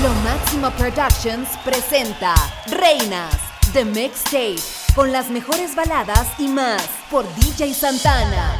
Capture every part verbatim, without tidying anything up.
Lo Máximo Productions presenta Reinas, The Mixtape, con las mejores baladas y más, por D J Santana.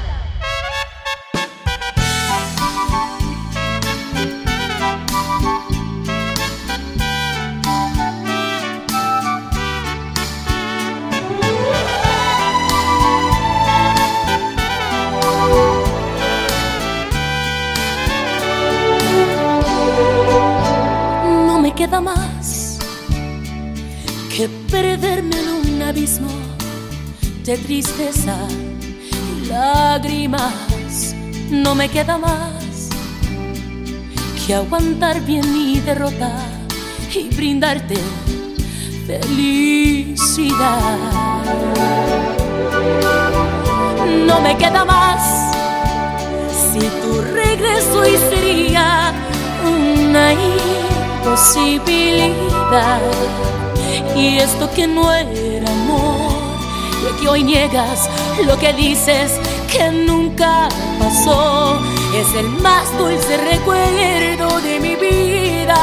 Queda más que perderme en un abismo de tristeza y lágrimas. No me queda más que aguantar bien mi derrota y brindarte felicidad. No me queda más si tu regreso y sería una posibilidad. Y esto que no era amor, lo que hoy niegas, lo que dices que nunca pasó, es el más dulce recuerdo de mi vida.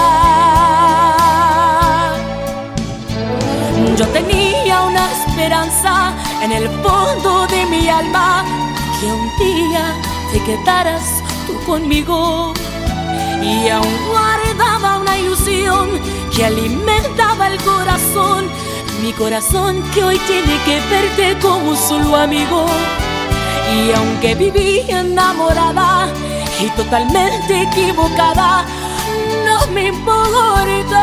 Yo tenía una esperanza en el fondo de mi alma, que un día te quedaras tú conmigo. Y aún guardaba una ilusión que alimentaba el corazón, mi corazón que hoy tiene que verte como solo amigo. Y aunque viví enamorada y totalmente equivocada, no me importa,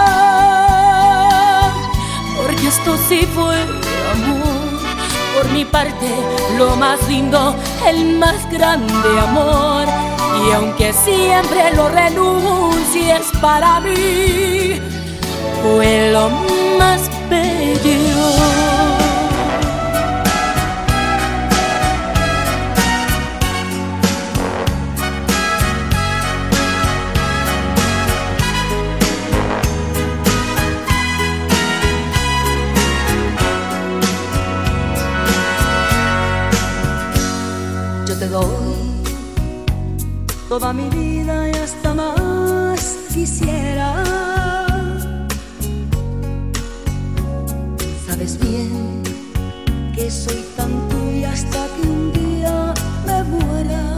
porque esto sí fue amor. Por mi parte, lo más lindo, el más grande amor. Y aunque siempre lo renuncies para mí, fue lo más bello. Yo te doy toda mi vida y hasta más quisiera. Sabes bien que soy tan tuya hasta que un día me muera.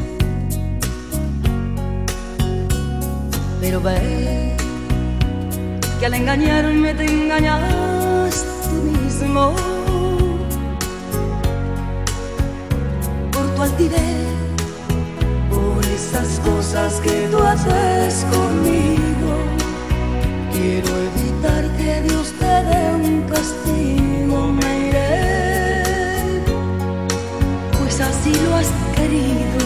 Pero ve que al engañarme te engañas tú mismo. Por tu altivez, esas cosas que tú haces conmigo, quiero evitar que Dios te dé un castigo. Me iré, pues así lo has querido.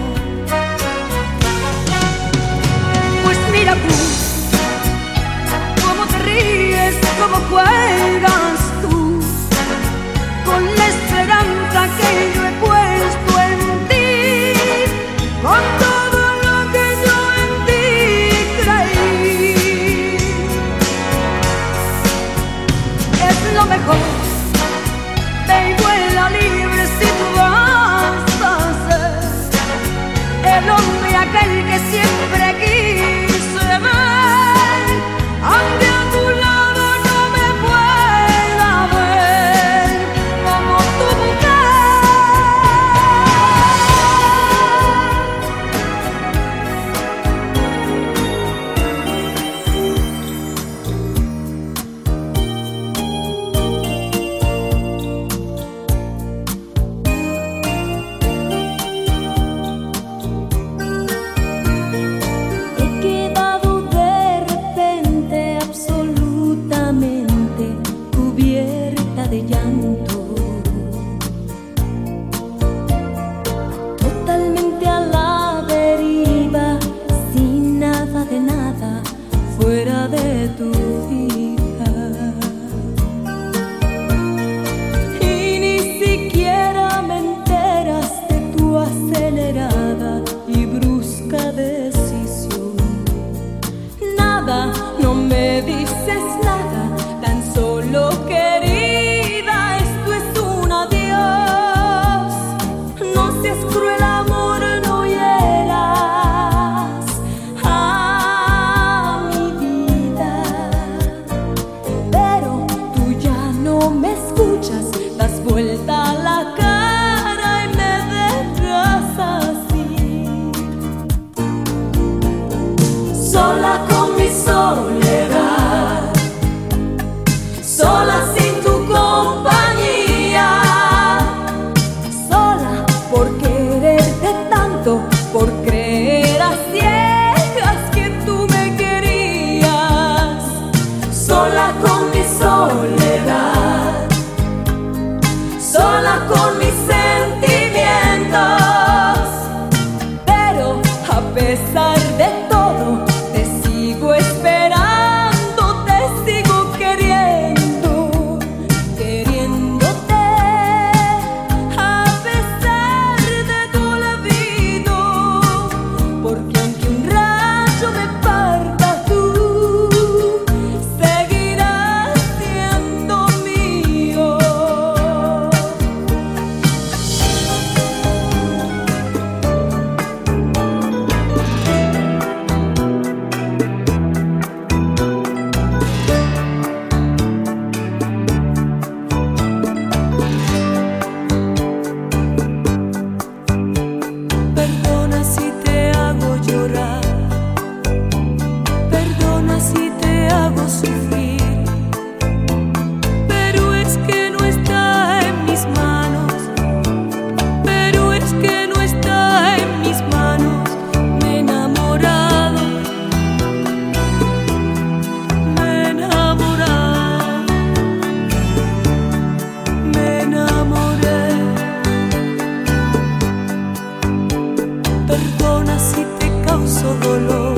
Pues mira tú, cómo te ríes, cómo juegas tú, con la esperanza que yo he puesto en ti, con todo lo que yo en ti creí. sola con mi soledad, sola sin tu compañía, sola por quererte tanto, por creer a ciegas que tú me querías, sola con mi soledad, sola con mis sentimientos, pero a pesar de todo te sigo esperando, te sigo queriendo, queriéndote a pesar de tu olvido, porque aunque un rayo me parta tú seguirás siendo mío. Perdona si te hago llorar, perdona si te hago sufrir, pero es que no está en mis manos, pero es que no está en mis manos. Me he enamorado, me he enamorado, me enamoré. Perdona si te causo dolor,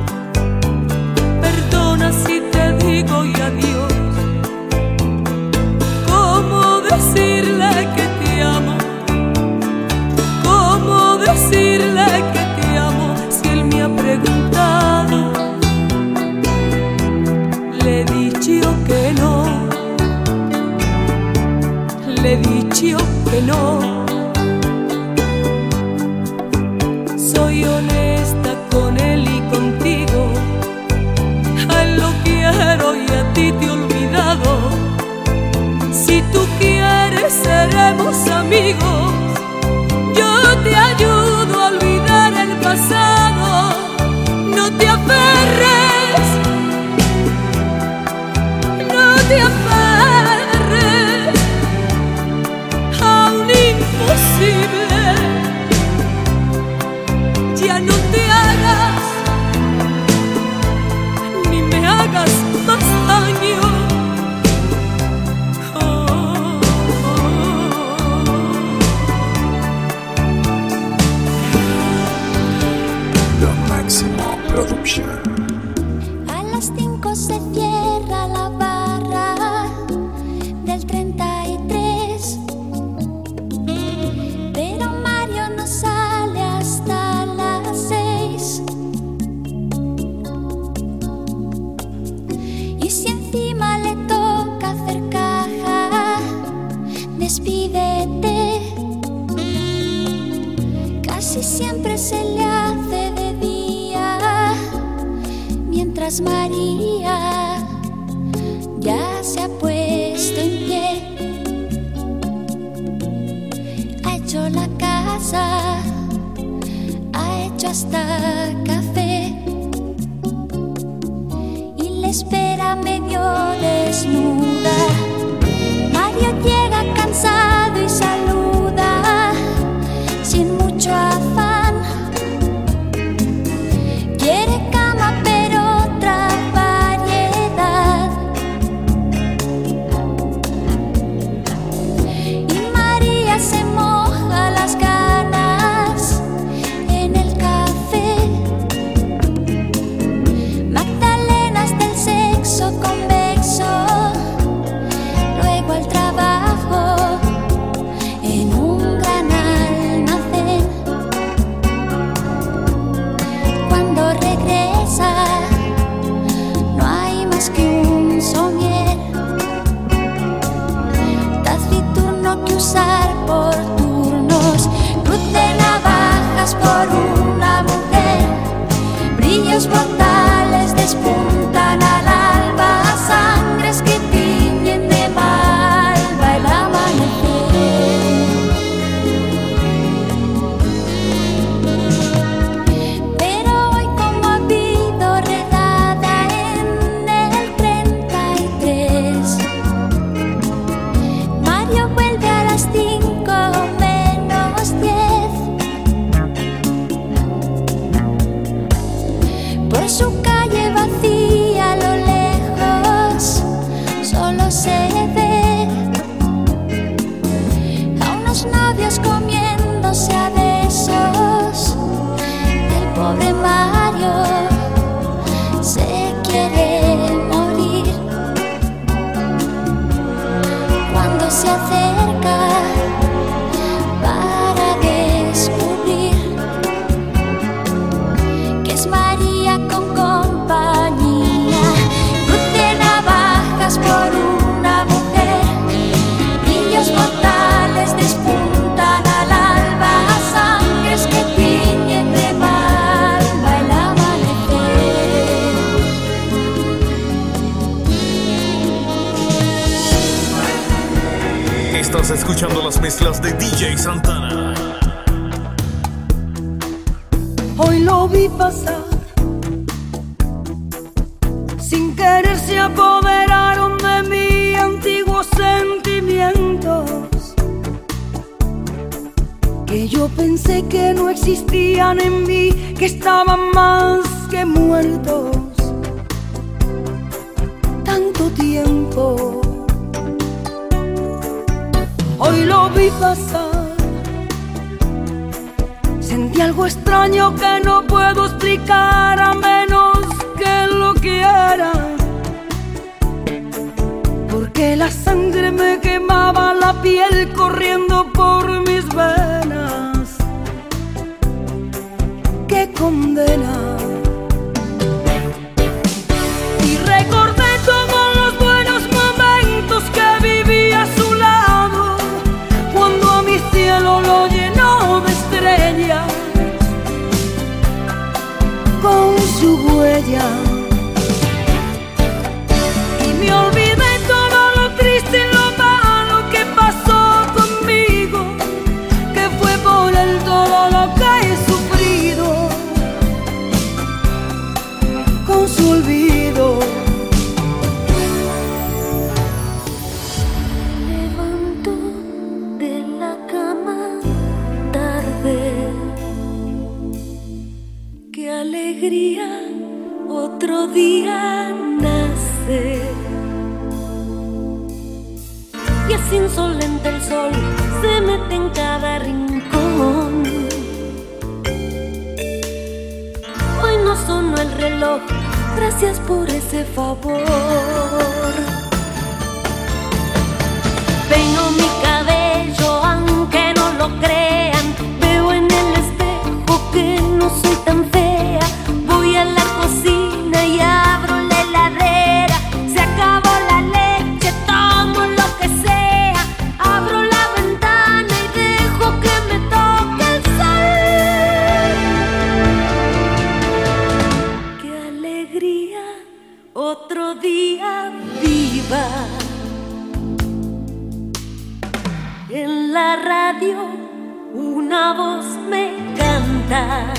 perdona si te digo y adiós. ¿Cómo decirle que te amo? ¿Cómo decirle que te amo si él me ha preguntado? Le he dicho que no, le he dicho que no. Soy honesta con él y contigo, a él lo quiero y a ti te he olvidado. Si tú quieres seremos amigos, yo te ayudo a olvidar el pasado. No te aferres, no te aferres a un imposible. Ya no te hagas, ni me hagas más daño. Oh, oh, oh. Lo Máximo Production. A las cinco se cierra la barra del treinta y tres, pero Mario no sale hasta las seis. Y si encima le toca hacer caja, despídete. Casi siempre se le hace de día, mientras María ya se ha puesto en pie. Ha hecho la casa, ha hecho hasta café y le espera medio desnuda. Mario llega cansado y saluda sin mucho afán. Quiere cama pero otra variedad. Y María se moja las ganas en el café. Magdalenas del sexo convexo Estás escuchando las mezclas de D J Santana. Hoy lo vi pasar, sin querer se apoderaron de mí antiguos sentimientos que yo pensé que no existían en mí, que estaban más que muertos. Tanto tiempo, hoy lo vi pasar, sentí algo extraño que no puedo explicar a menos que lo quiera, porque la sangre me quemaba la piel corriendo por mis venas. ¡Qué condena! Y recordé todos los buenos momentos que viví a su lado, cuando a mi cielo lo llenó de estrellas con su huella. Y me olvidé todo lo triste y lo malo que pasó conmigo, que fue por él todo lo que he sufrido, con su olvido. Levanto de la cama tarde, qué alegría, otro día nace. Y es insolente el sol, se mete en cada rincón. Hoy no sonó el reloj, gracias por ese favor. Peino mi cabello aunque no lo crean, veo en el espejo que no soy tan fea. Voy a la cocina y abro la heladera, se acabó la leche, tomo lo que sea. Abro la ventana y dejo que me toque el sol. Qué alegría, otro día viva. En la radio una voz me canta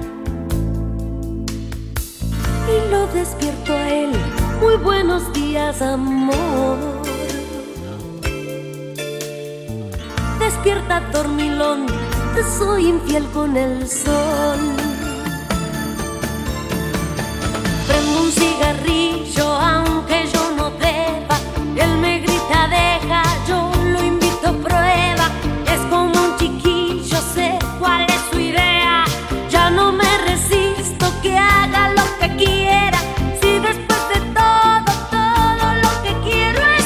y lo despierto a él. Muy buenos días, amor. Despierta, dormilón, te soy infiel con el sol. Prendo un cigarrillo aunque yo no deba, él me grita deja, yo lo invito, prueba. Es como un chiquillo, sé cuál es su idea, ya no me resisto, que haga lo que quiera. Si después de todo, todo lo que quiero es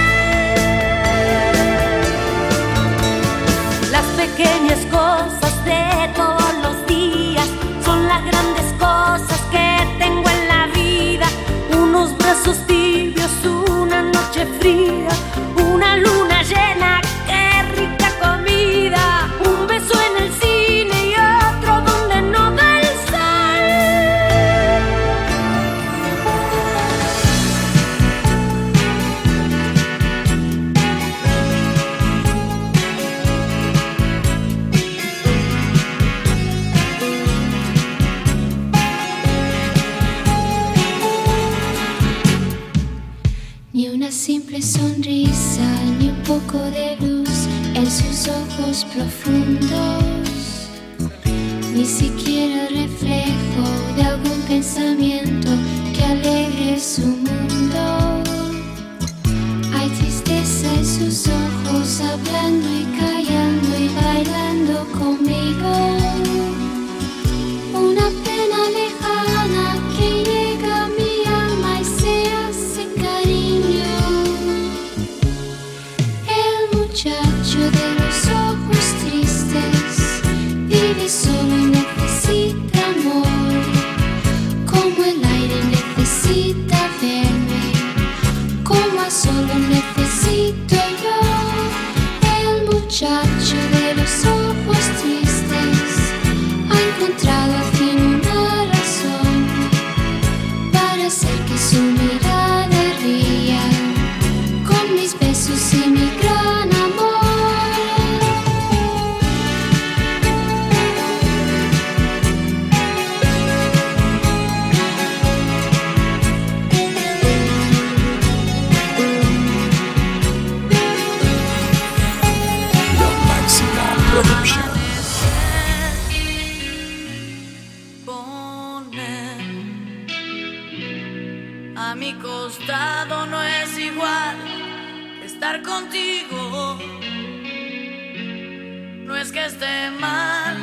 ser. Las pequeñas cosas de todos los días son las grandes cosas que tengo en la vida. Unos brazos tibios, una noche fría, una luna llena, qué rica comida. Un beso en el cine y otro donde no da el sol. Ni una simple sonrisa, ni un poco de luz en sus ojos profundos, ni siquiera el reflejo de algún pensamiento que alegre su mundo. Hay tristeza en sus ojos, hablando y callando y bailando conmigo. Una pena lejana que llega a mi alma y se hace cariño. El muchacho de los ojos tristes vive solo y necesita a mi costado no es igual estar contigo. No es que esté mal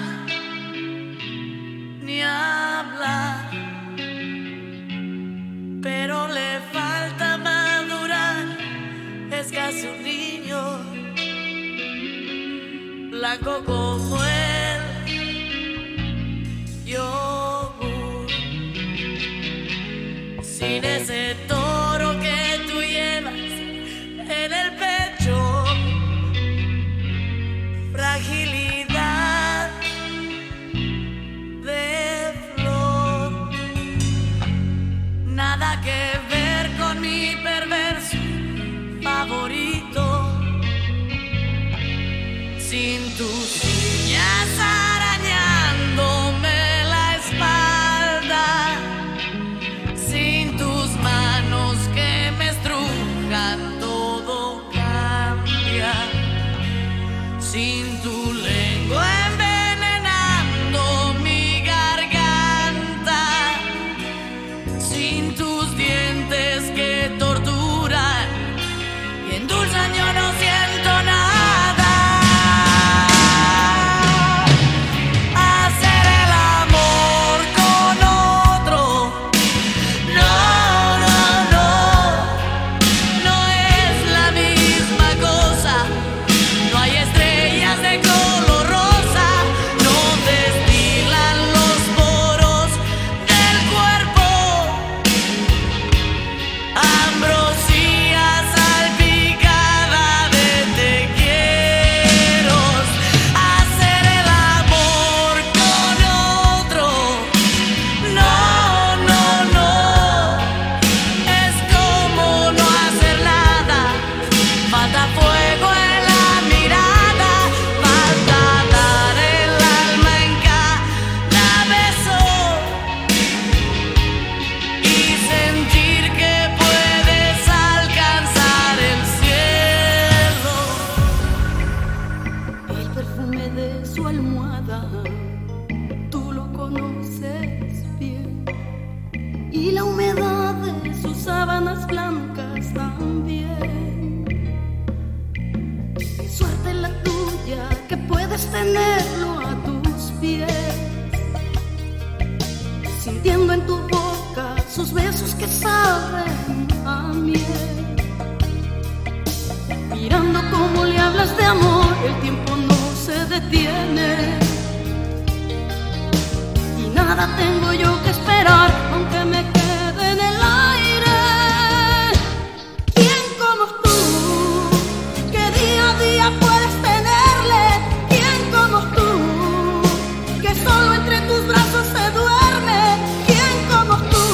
ni hablar, pero le falta madurar. Es casi un niño, blanco como el yogur, sin ese toro que tú llevas en el pecho. Fragilidad de flor, nada que ver con mi perverso favorito. Sin tus uñas arañándome la espalda, sin tus manos que me estrujan, todo cambia. Sin tu lengua envenenando mi garganta, sin tus dientes que torturan y endulzan, yo no siento nada. Hacer el amor con otro, no, no, no, no es la misma cosa. No hay estrellas de color rosa, no destilan los poros del cuerpo. Ambrosía salpicada de te quiero. Hacer el amor con otro, no, no, no, es como no hacer nada. Falta fuego en la mirada, falta dar el alma en cada beso y sentir que puedes alcanzar el cielo. El perfume de su almohada, tú lo conoces bien, y la humedad de sus sábanas blancas también. Qué suerte la tuya que puedes tenerlo a tus pies, sintiendo en tu boca sus besos que saben a miel. Mirando cómo le hablas de amor, el tiempo no se detiene. Y nada tengo yo que esperar, aunque me quede en el aire. ¿Quién como tú, que día a día puedes tenerle? ¿Quién como tú, que solo entre tus brazos se duerme? ¿Quién como tú?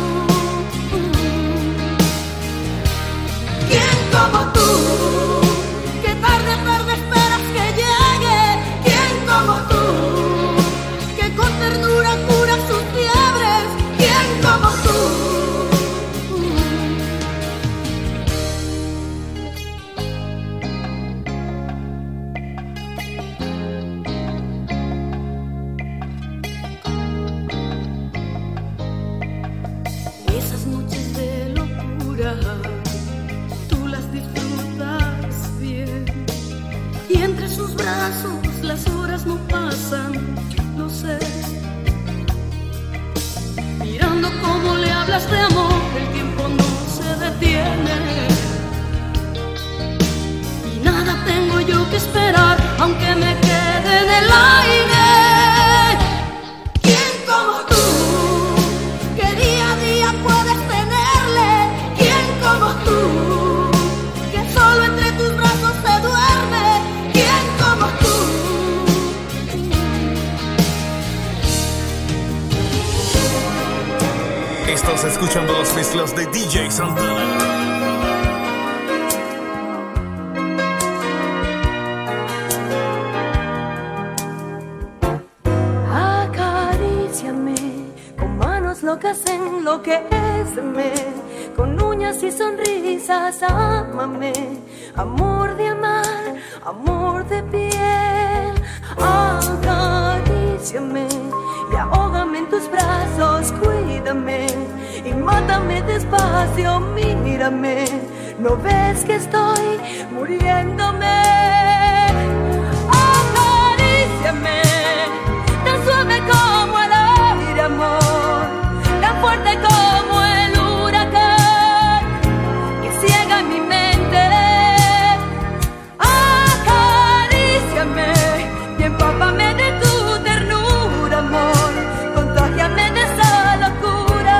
¿Quién como tú, que tarde a tarde esperas que llegue? ¿Quién como tú, que con ternura cura sus fiebres? ¿Quién como tú? Esas noches de locura, tú las disfrutas bien, y entre sus brazos las horas no pasan, lo sé. Mirando cómo le hablas de amor, el tiempo no se detiene. Y nada tengo yo que esperar, aunque me quede en el aire. ¿Quién como tú, que día a día puedes tenerle? ¿Quién como tú, que solo entre tus brazos se duerme? ¿Quién como tú? Estás escuchando las mezclas de D J Santana. Acaríciame con manos locas, enloquéceme con uñas y sonrisas, ámame, amor de amar, amor de piel. Acaríciame y ahógame en tus brazos, cuídame y mátame despacio, mírame, ¿no ves que estoy muriéndome? Acaríciame, tan suave como el aire, amor, tan fuerte como el huracán que ciega mi mente. Acaríciame y empápame de tu ternura, amor, contágiame de esa locura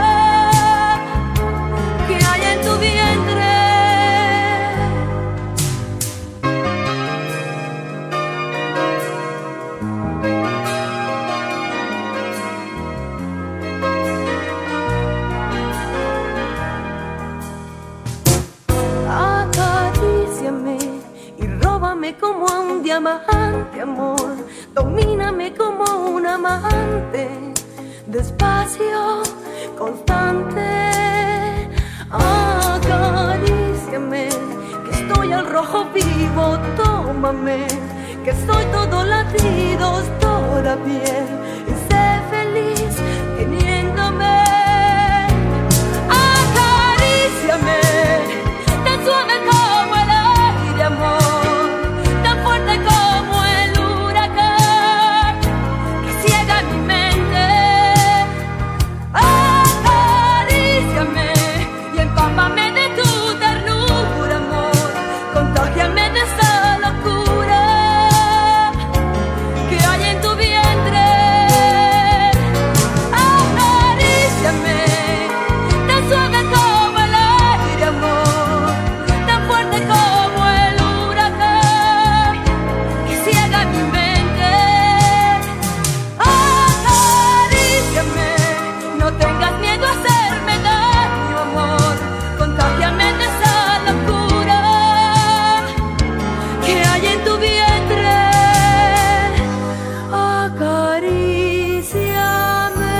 que hay en tu vientre. Acaríciame y róbame como a un diamante, amor, domíname como un amante, despacio, constante. Acaríciame, que estoy al rojo vivo, tómame, que soy todo latidos, toda piel, y sé feliz teniéndome. Acaríciame, tan suave como el aire, amor, tan fuerte como el huracán que ciega mi mente. Acaríciame y empápame de tu ternura, amor, contágiame de esa locura que hay en tu vientre. Acaríciame, tan suave como el aire, amor, tan fuerte como el huracán que ciega mi mente. Acaríciame, no tengas miedo a hacerme daño, amor, contágiame de esa locura que hay en tu vientre. Acaríciame.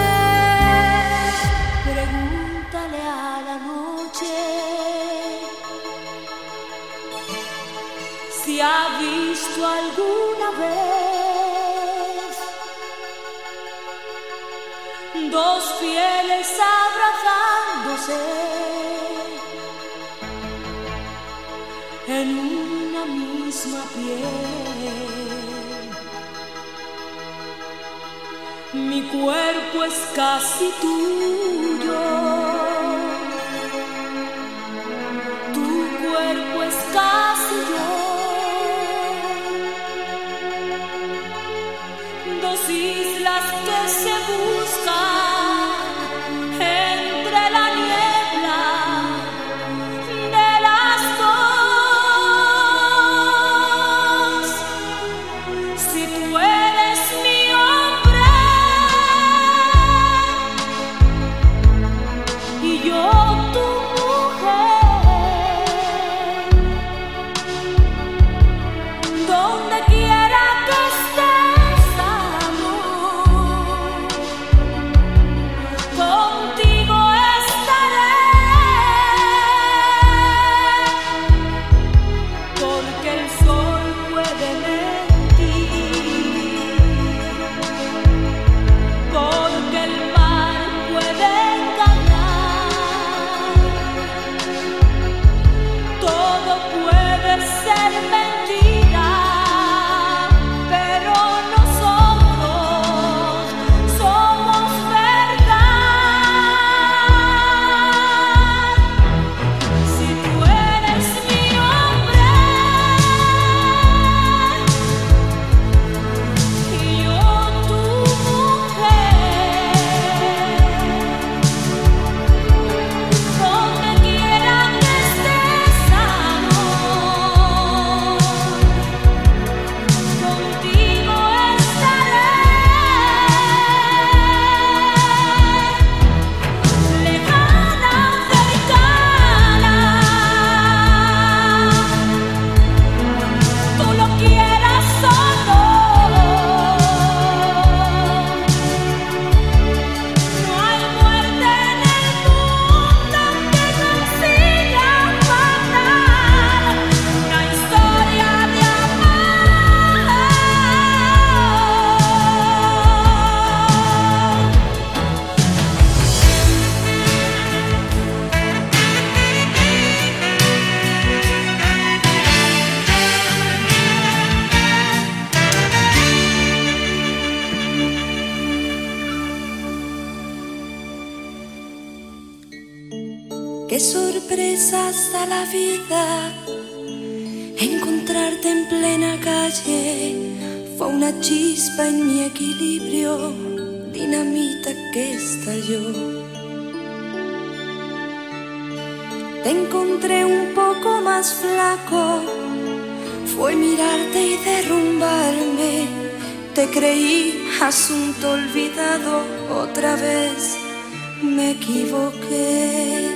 Pregúntale a la noche si ha visto alguna vez dos pieles abrazándose en una misma piel. Mi cuerpo es casi tuyo, tu cuerpo es casi yo. Dos islas que se buscan entre la niebla de las dos. Si tú eres mi hombre, Qué sorpresas da la vida, encontrarte en plena calle fue una chispa en mi equilibrio, dinamita que estalló. Te encontré un poco más flaco, fue mirarte y derrumbarme. Te creí asunto olvidado, otra vez me equivoqué.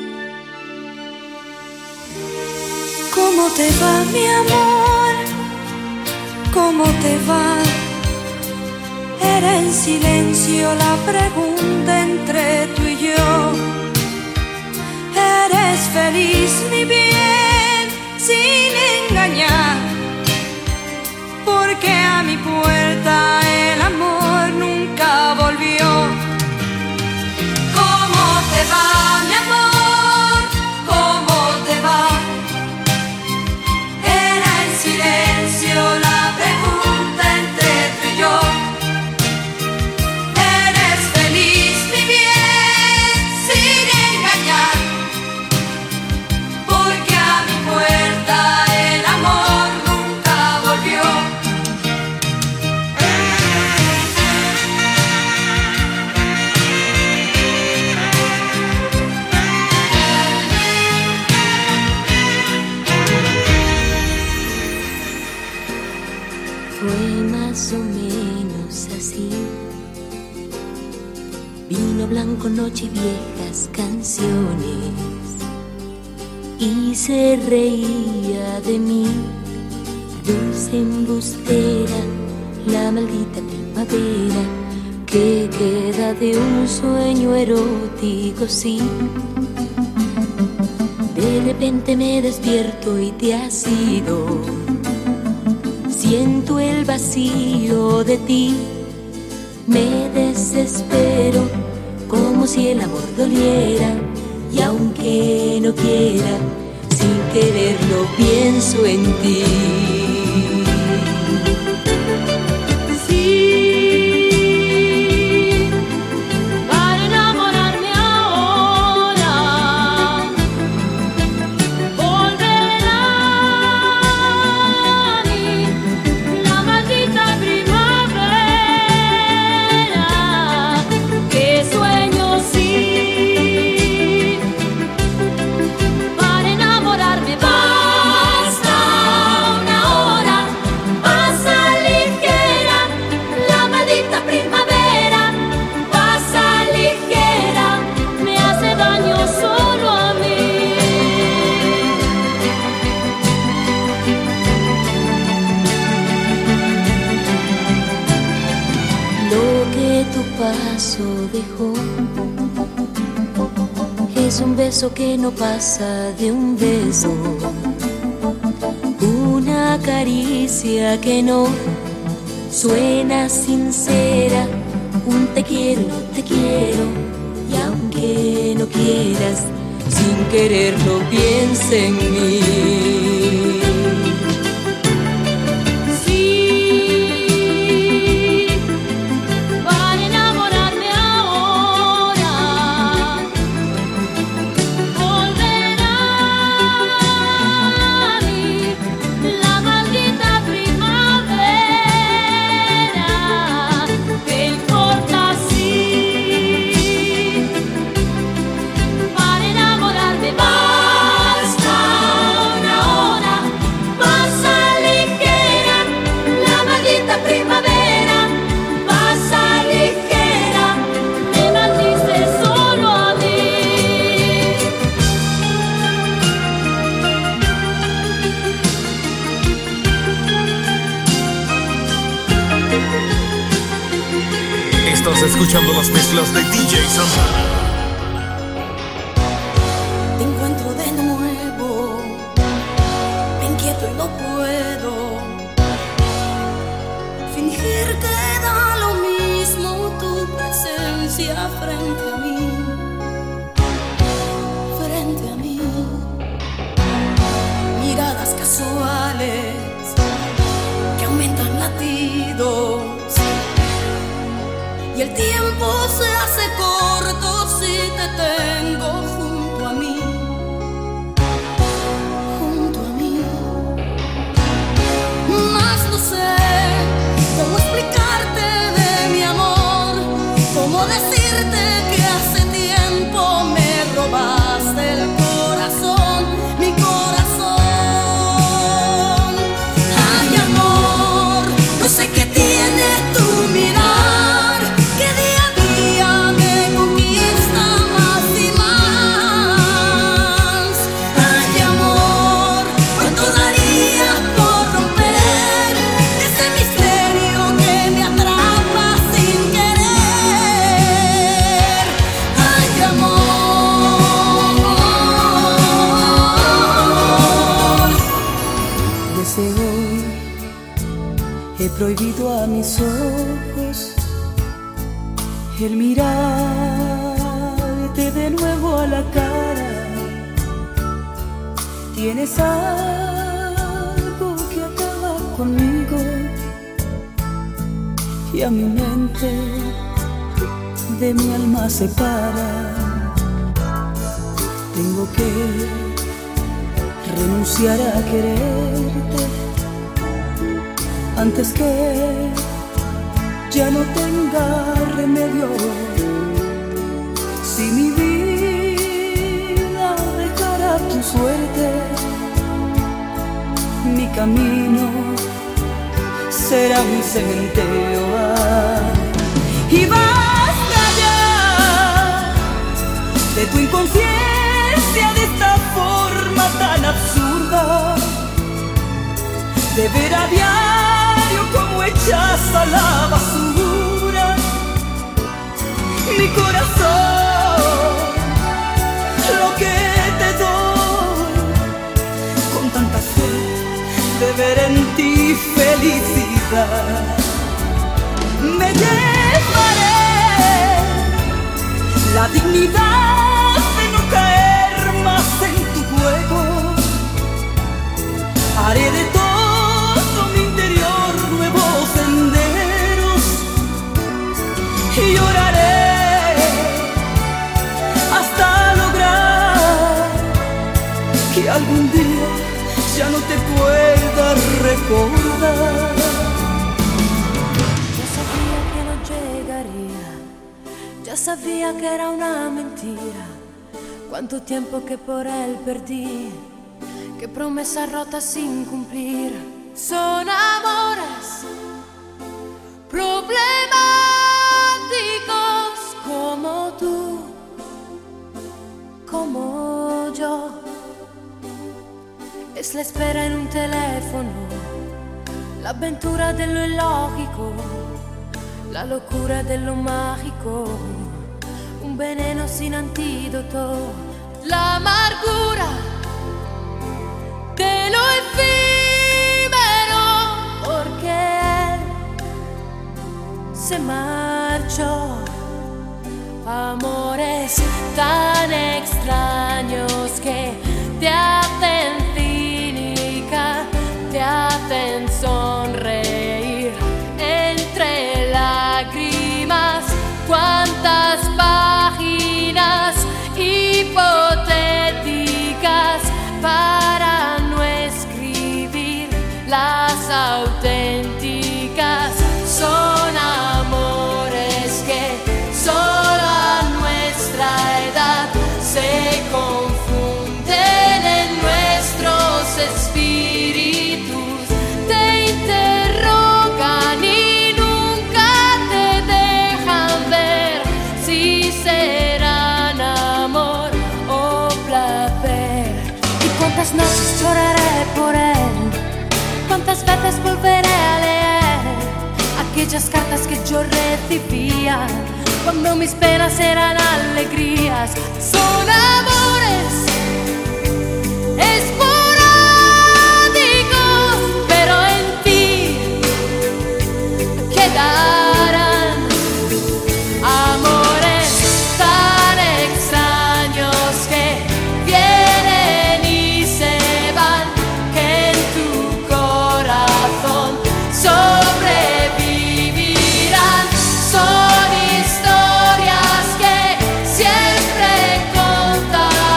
¿Cómo te va, mi amor? ¿Cómo te va? Era en silencio la pregunta entre tú y yo. ¿Eres feliz, mi bien, sin engañar? Porque a mi puerta el amor nunca volvió. ¿Cómo te va, mi amor? ¿Cómo te va? Era en silencio la pregunta entre tú y yo. ¿Eres feliz, mi bien, sin engañar? Porque a mi puerta el amor nunca volvió. Fue más o menos así. Vino blanco, noche y viejas canciones, y se reía de mí, dulce embustera, la maldita primavera que queda de un sueño erótico, sí. De repente me despierto y te has ido. Siento el vacío de ti, me desespero como si el amor doliera. Y aunque no quiera, sin quererlo pienso en ti. Sí, para enamorarme ahora, volverá a mí la maldita primavera que sueño, sí. Para enamorarme basta una hora, pasa ligera, la maldita primavera, pasa ligera, me hace daño solo a mí. Lo que tu paso dejó es un beso que no pasa de un beso, una caricia que no suena sincera, un te quiero, te quiero, y aunque no quieras, sin quererlo piensa en mí. Sí, para enamorarme ahora, volverá a mí la maldita primavera. ¿Qué importa si para enamorarme basta una hora, pasa ligera, la maldita primavera, pasa ligera, me maldice solo a mí. Estás escuchando las mezclas de D J Santana. Te encuentro de nuevo, me inquieto y no puedo fingir que da lo mismo tu presencia frente a mí, frente a mí. Miradas casuales que aumentan latidos, y el tiempo se hace corto si te tengo junto a mí. prohibido a mis ojos el mirarte de nuevo a la cara. Tienes algo que acaba conmigo y a mi mente de mi alma separa. Tengo que renunciar a quererte antes que ya no tenga remedio. Si mi vida dejara tu suerte, mi camino será un cementerio. Y basta ya de tu inconsciencia, de esta forma tan absurda de ver a diario como echas a la basura mi corazón, lo que te doy con tanta fe de ver en ti felicidad. Me llevaré la dignidad de no caer más en tu juego. Haré de todo mi interior nuevos senderos y lloraré hasta lograr que algún día ya no te pueda recordar. Ya sabía que no llegaría, ya sabía que era una mentira. Cuánto tiempo que por él perdí, qué promesas rotas sin cumplir. Son amores problemáticos como tú, como yo. Es la espera en un teléfono, la aventura de lo ilógico, la locura de lo mágico, un veneno sin antídoto, la amargura de lo efímero, porque él se marchó. Amores tan extraños que te hacen cínica, te hacen sonreír entre lágrimas. Cuántas páginas hipotéticas para no escribir las auténticas. Son amores que solo a nuestra edad se confunden en nuestros espíritus. Te interrogan y nunca te dejan ver si serán amor o placer. Y cuántas noches lloraré por él, cuántas veces volveré a leer aquellas cartas que yo recibía cuando mis penas eran alegrías. Son amores esporádicos, pero en ti quedarán amores tan extraños que vienen y se van, que en tu corazón sobrevivirán. Son historias que siempre contaré.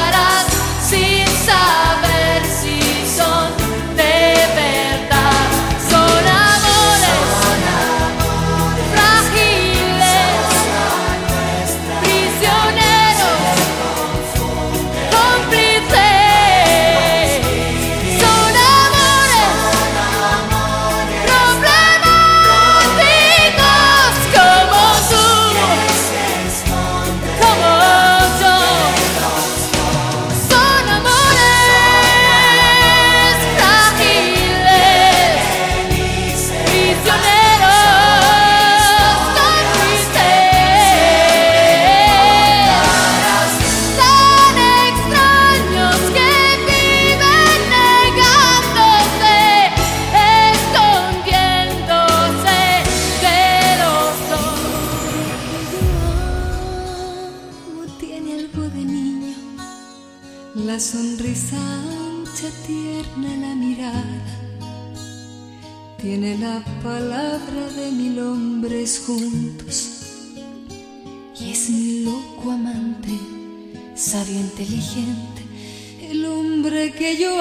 La sonrisa ancha, tierna la mirada, tiene la palabra de mil hombres juntos. Y es mi loco amante, sabio, inteligente, el hombre que yo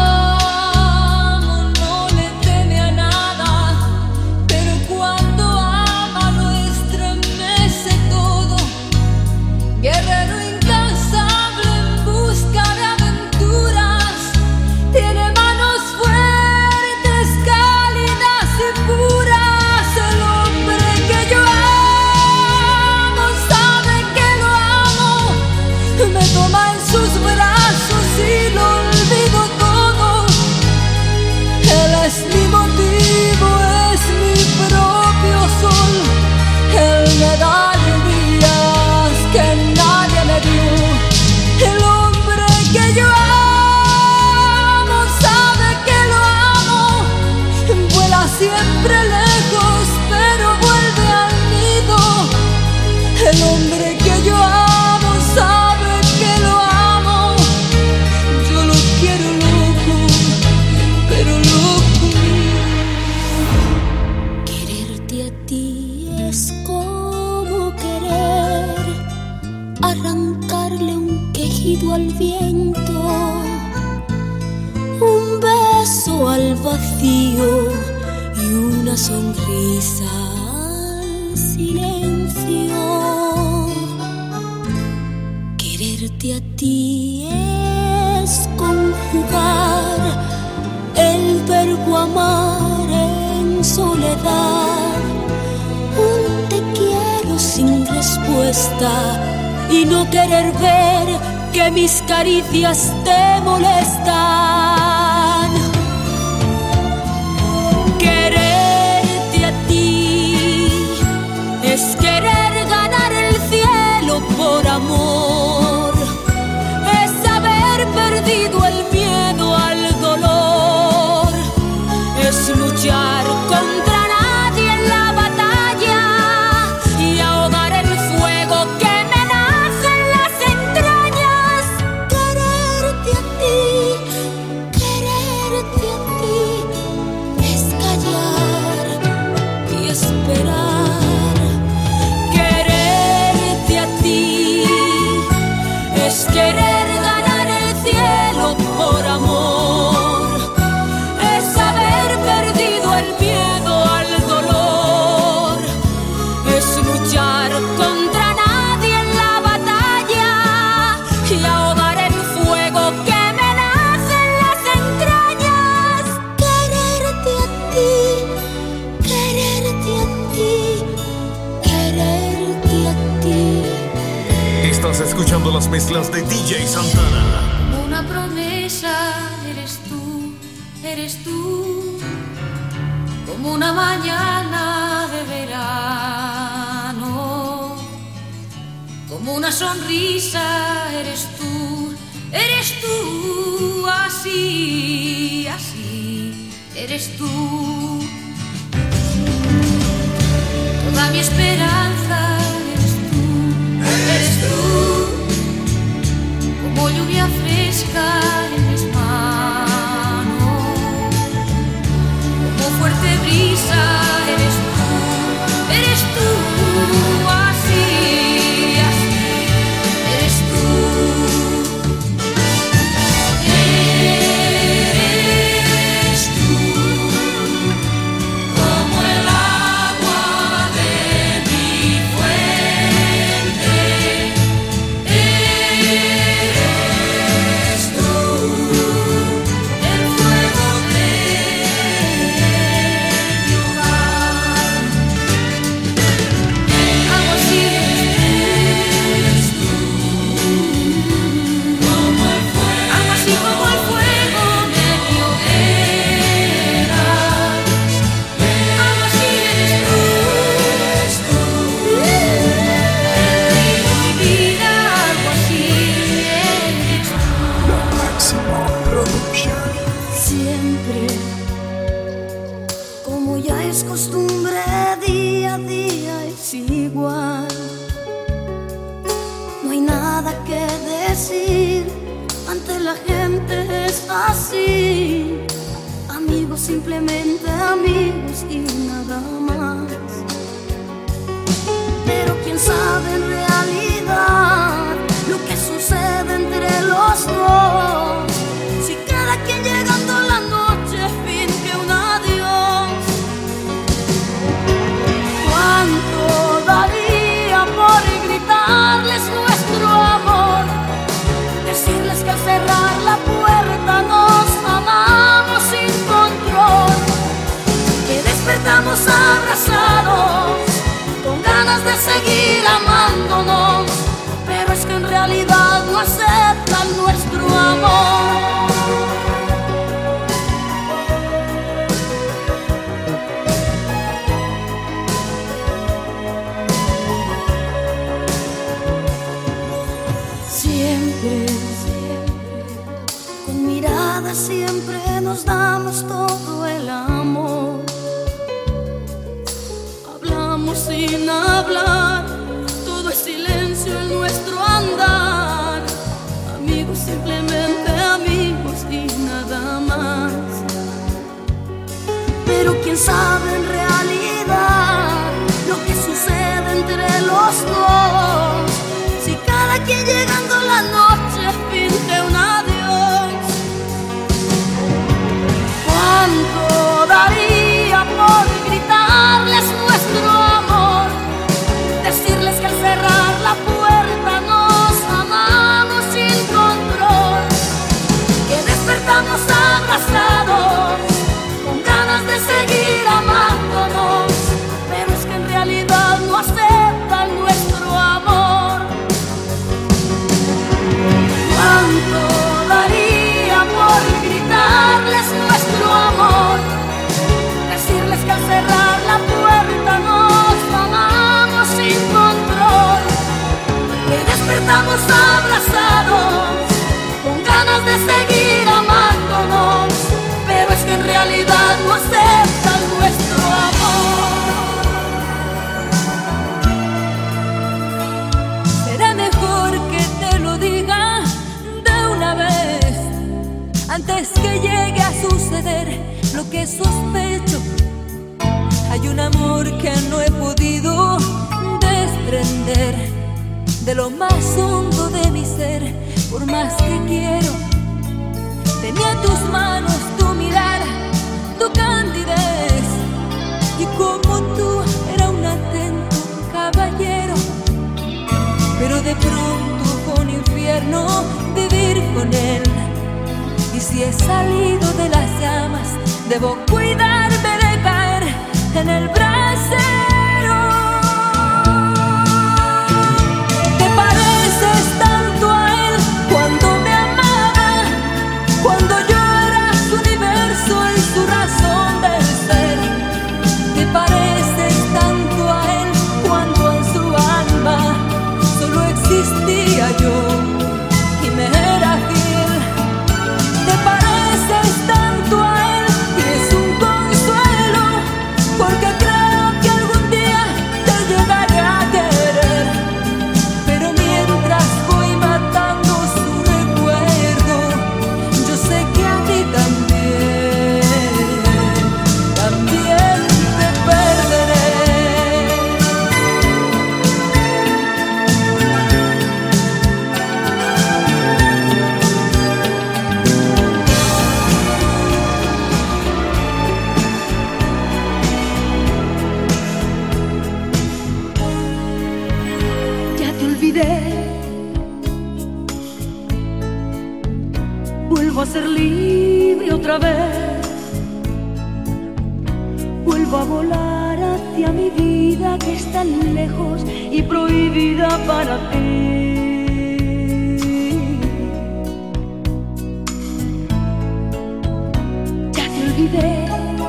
amo. No le teme a nada, pero cuando ama lo estremece todo. Guerrero incansable en busca de aventuras, tiene manos fuertes, cálidas y puras. El hombre que yo amo sabe que lo amo, me toma en sus brazos y lo olvido todo. Él es mi motivo, es mi propio sol. Él me da alegrías que nadie me dio. El hombre que yo amo sabe que lo amo. Vuela siempre lejos, pero vuelve al nido. El hombre que yo amo sabe que lo amo. Yo lo quiero loco, pero loco mío. Quererte a ti es como querer arrancarle un quejido al viento, un beso al vacío y una sonrisa al silencio. Quererte a ti es conjugar el verbo amar en soledad, un te quiero sin respuesta y no querer ver que mis caricias te molestan. Quererte a ti es querer ganar el cielo por amor, es haber perdido el miedo al dolor, es luchar contra nadie en la batalla y ahogar el fuego que me nace en las entrañas. Quererte a ti, quererte a ti es callar y esperar. Quererte a ti es querer ganar el cielo por amor, es haber perdido el miedo al dolor, es luchar contra nadie en la batalla y ahogar el fuego que me nace en las entrañas. Quererte a ti, quererte a ti, quererte a ti. Estás escuchando las mezclas de D J Santana. Una promesa eres tú, eres tú, como una mañana de verano, como una sonrisa eres tú, eres tú, así, así, eres tú. Toda mi esperanza eres tú, eres tú, como lluvia fresca en mis manos, como fuerte brisa eres tú, eres tú, así, así, eres tú. Eres tú, como el agua de mi fuente. Eres tú, el fuego de mi hogar. Algo así eres tú, como el fuego, algo así como el fuego de mi hoguera. Algo así eres tú, eres tú, mi vida, algo así eres tú. La Máxima Production. Siempre, como ya es costumbre, día a día es igual. No hay nada que decir ante la gente es así, amigos, simplemente amigos y nada más. Pero quién sabe en realidad lo que sucede entre los dos, si cada quien llegando la noche finge un adiós. ¿Cuánto daría por gritarles nuestro amor? Decirles que al cerrar la puerta nos amamos sin control, que despertamos abrazados con ganas de seguir amándonos, pero es que en realidad no aceptan nuestro amor. Siempre, siempre, con miradas siempre nos damos todo el amor. Hablamos sin hablar, todo es silencio en nuestro andar. Amigos, simplemente amigos y nada más. Pero quién sabe en realidad lo que sucede entre los dos, si cada quien llegando la noche finge un adiós. ¿Cuánto daría por gritarles nuestro amor? Decirles que al cerrar la puerta nos amamos sin control, que despertamos abrazados con ganas de seguir amándonos, pero es que en realidad no aceptan nuestro amor. ¿Cuánto daría por gritarles nuestro amor? Decirles que al cerrar la puerta nos amamos sin control, que despertamos abrazados con ganas de seguir amándonos, pero es que en realidad no aceptan nuestro amor. Será mejor que te lo diga de una vez, antes que llegue a suceder lo que sospecho. Hay un amor que no he podido desprender de lo más hondo de mi ser, por más que quiero. Tenía en tus manos tu mirada, tu candidez, y como tú era un atento caballero. Pero de pronto fue un infierno vivir con él, y si he salido de las llamas debo cuidarme de caer en el brasero. Te pareces tanto a él cuando me amaba, cuando yo era su universo y su razón de ser. Te pareces tanto a él cuando en su alma solo existía yo y me era fiel. Te pareces tanto a él y es un consuelo, porque creo que algún día te llegaré a querer. Pero mientras voy matando su recuerdo, yo sé que a ti también, también te perderé. Ya te olvidé, vuelvo a ser libre otra vez, vuelvo a volar hacia mi vida que es tan lejos y prohibida para ti. Ya te olvidé,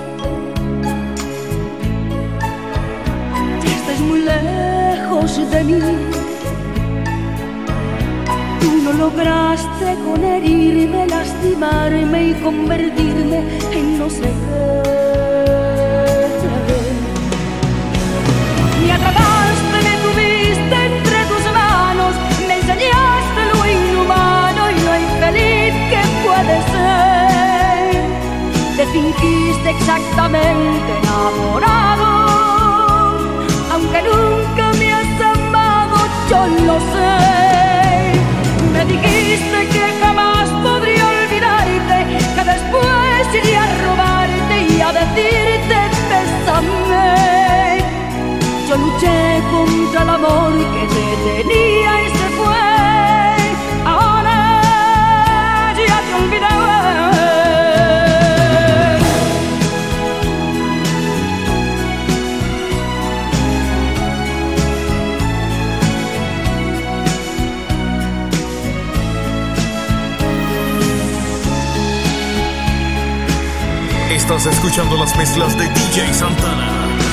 ya estás muy lejos de mí. Tú no lograste con herirme, lastimarme y convertirme en no sé qué. Me atrapaste, me tuviste entre tus manos, me enseñaste lo inhumano y lo infeliz dijiste exactamente enamorado. Aunque nunca me has amado, yo lo sé. Me dijiste que jamás podría olvidarte, que después iría a robarte y a decirte bésame. Yo luché contra el amor que te tenía y se fue. Ahora ya te olvidé. Estás escuchando las mezclas de D J Santana.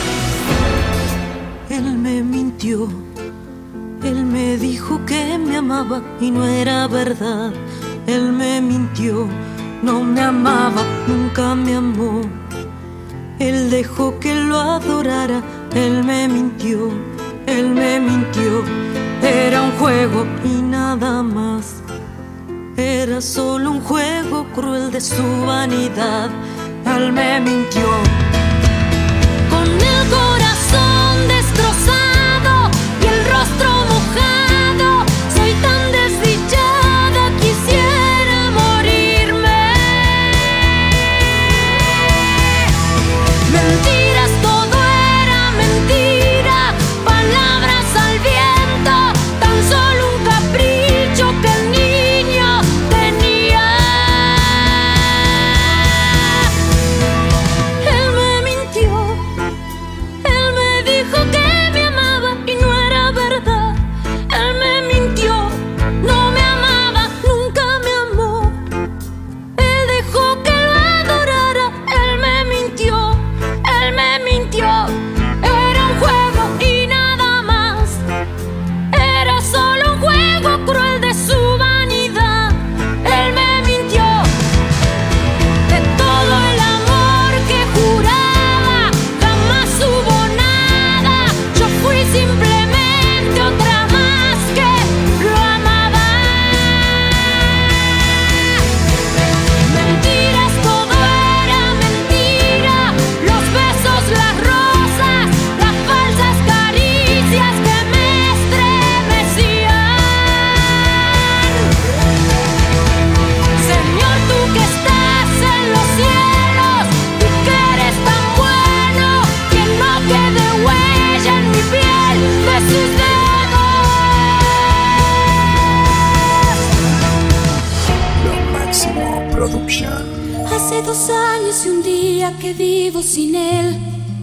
Él me mintió, él me dijo que me amaba y no era verdad. Él me mintió, no me amaba, nunca me amó. Él dejó que lo adorara, él me mintió, él me mintió. Era un juego y nada más. Era solo un juego cruel de su vanidad. Él me mintió. Con el corazón destrozado y el rostro mojado, soy tan desdichada, quisiera morirme. Mentiras, todo era mentira, palabras al viento, tan solo un capricho que el niño tenía. Él me mintió, él me dijo que me amaba y no era verdad. Él me mintió, no me amaba, nunca me amó. Él dejó que lo adorara, él me mintió, él me mintió. Era un juego y nada más. Era solo un juego cruel de su vanidad. Él me mintió. De todo el amor que juraba, jamás hubo nada. Yo fui simplemente otra más que lo amaba. Mentiras, todo era mentira. Los besos, las rosas, las falsas caricias que me estremecían. Señor, tú que estás en los cielos, tú que eres tan bueno, que no quede huella en mi piel de sus dedos. Lo Máximo Production. Hace dos años y un día que vivo sin él.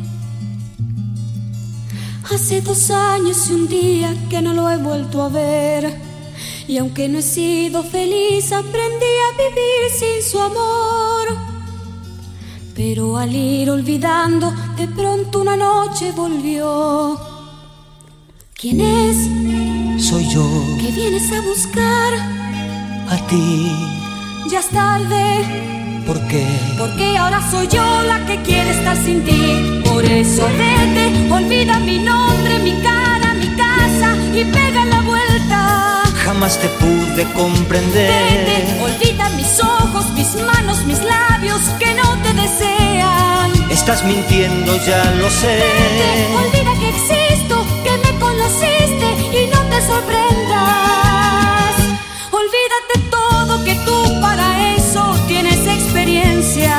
Hace dos años y un día que no lo he vuelto a ver. Y aunque no he sido feliz, aprendí a vivir sin su amor. Pero al ir olvidando, de pronto una noche volvió. ¿Quién es? Soy yo, ¿Qué vienes a buscar? a ti, Ya es tarde. ¿por qué? Porque ahora soy yo la que quiere estar sin ti. Por eso vete, olvida mi nombre, mi cara, mi casa y pega la vuelta. Jamás te pude comprender. Vete, olvida mis ojos, mis manos, mis labios que no te desean. Estás mintiendo, ya lo sé. Vete, olvida que existo, que me conociste y no te sorprendas. Olvídate todo, que tú para eso tienes experiencia.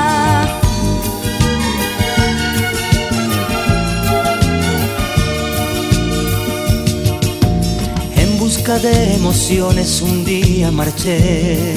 En busca de emociones un día marché,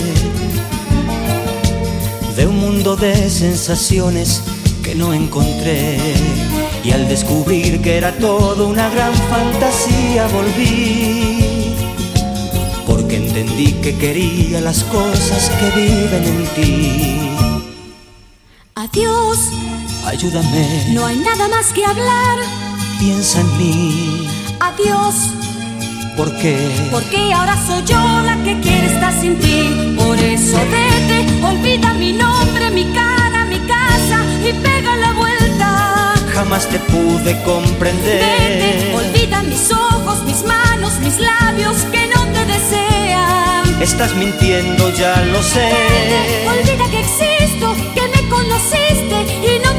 de un mundo de sensaciones que no encontré. Y al descubrir que era todo una gran fantasía volví, porque entendí que quería las cosas que viven en ti. Adiós, Ayúdame, no hay nada más que hablar. piensa en mí. Adiós, ¿por qué? porque ahora soy yo la que quiere estar sin ti. Por eso vete, olvida mi nombre, mi cara, mi casa y pega la vuelta. Jamás te pude comprender. Vete, olvida mis ojos, mis manos, mis labios que no te desean. Estás mintiendo, ya lo sé. Vete, olvida que existo, que me conociste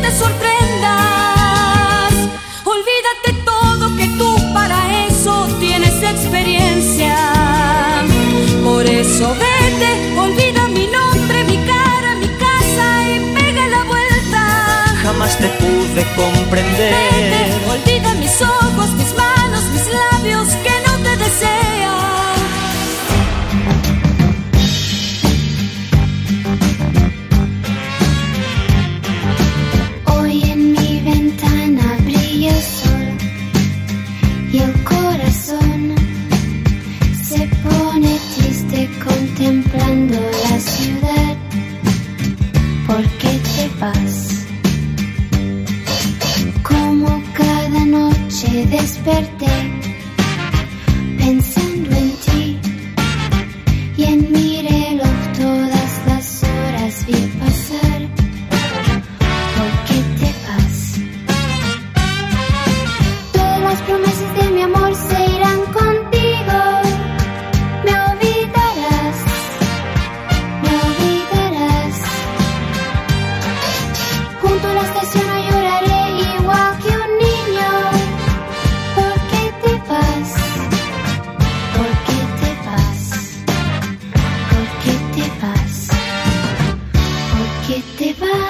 te sorprendas. Olvídate todo, que tú para eso tienes experiencia. Por eso vete, olvida mi nombre, mi cara, mi casa y pega la vuelta. Jamás te pude comprender. Vete, olvida mis ojos, mis manos, mis labios que no te desean. Hoy en mi ventana brilla el sol y el corazón se pone triste contemplando la ciudad. ¿Por qué te vas? Como cada noche desperté pensando en ti y en mi reloj todas las horas vi pasar. ¿Por qué te vas? Todas las promesas de mi amor se irán contigo. Me olvidarás, me olvidarás. Junto a la estación no lloraré igual que un niño. ¿Por qué te vas? ¿Por qué te vas? ¿Por qué te vas? ¿Por qué te vas?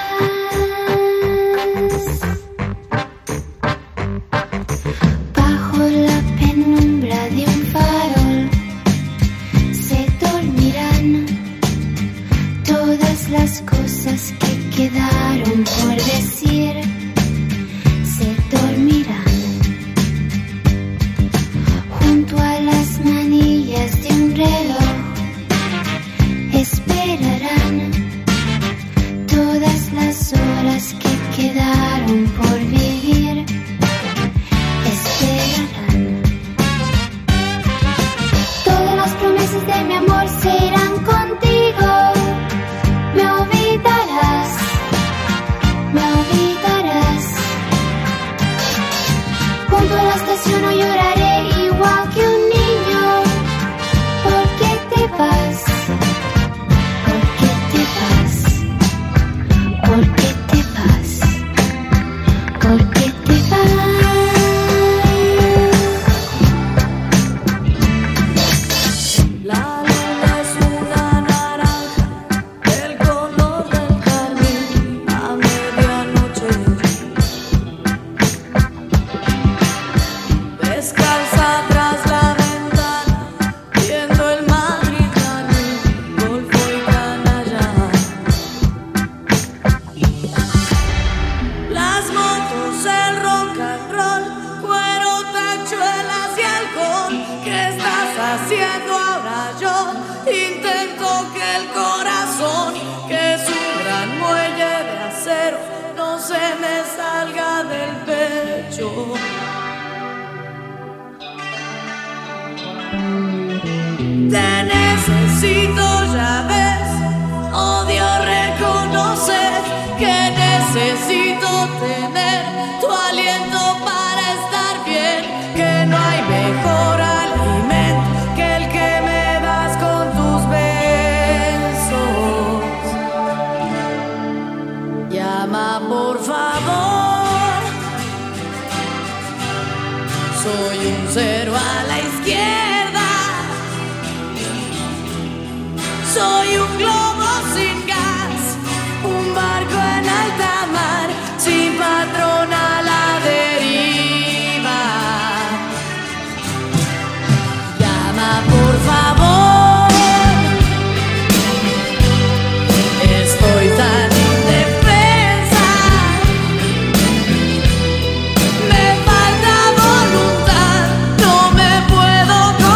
Bajo la penumbra de un farol se dormirán todas las cosas que quedaron por decir. Se dormirán junto a las manillas de un reloj. Esperarán todas las horas que quedaron por vivir. Esperarán. Todas las promesas de mi amor se irán contigo. Me olvidarás, me olvidarás. Junto a la estación no lloraré igual que un niño. ¿Por qué te vas? ¿Por qué te vas? ¿Por qué te vas? ¿Por qué te vas? La luna es una naranja del color del carmín a medianoche. Descalza tras la ventana, viendo el Madrid, Golfo y Canalla. Las motos, el rock and roll, cuero, tachuelas y alcohol. ¿Qué estás haciendo ahora? Yo intento que el corazón, que es un gran muelle de acero, no se me salga del pecho. Te necesito, ya ves, odio reconocer que necesito tener tu aliento para estar bien, que no hay mejor alimento que el que me das con tus besos. Llama por favor, soy un cero a la izquierda. Soy un globo sin gas, un barco en alta mar, sin patrón a la deriva. Llama por favor, estoy tan indefensa, me falta voluntad, no me puedo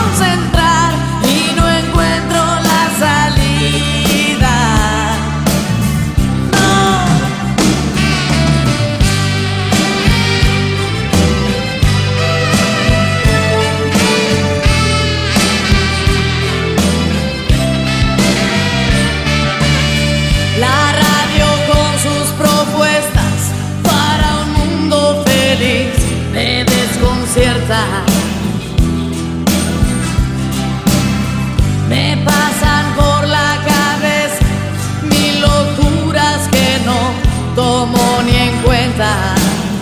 cuenta.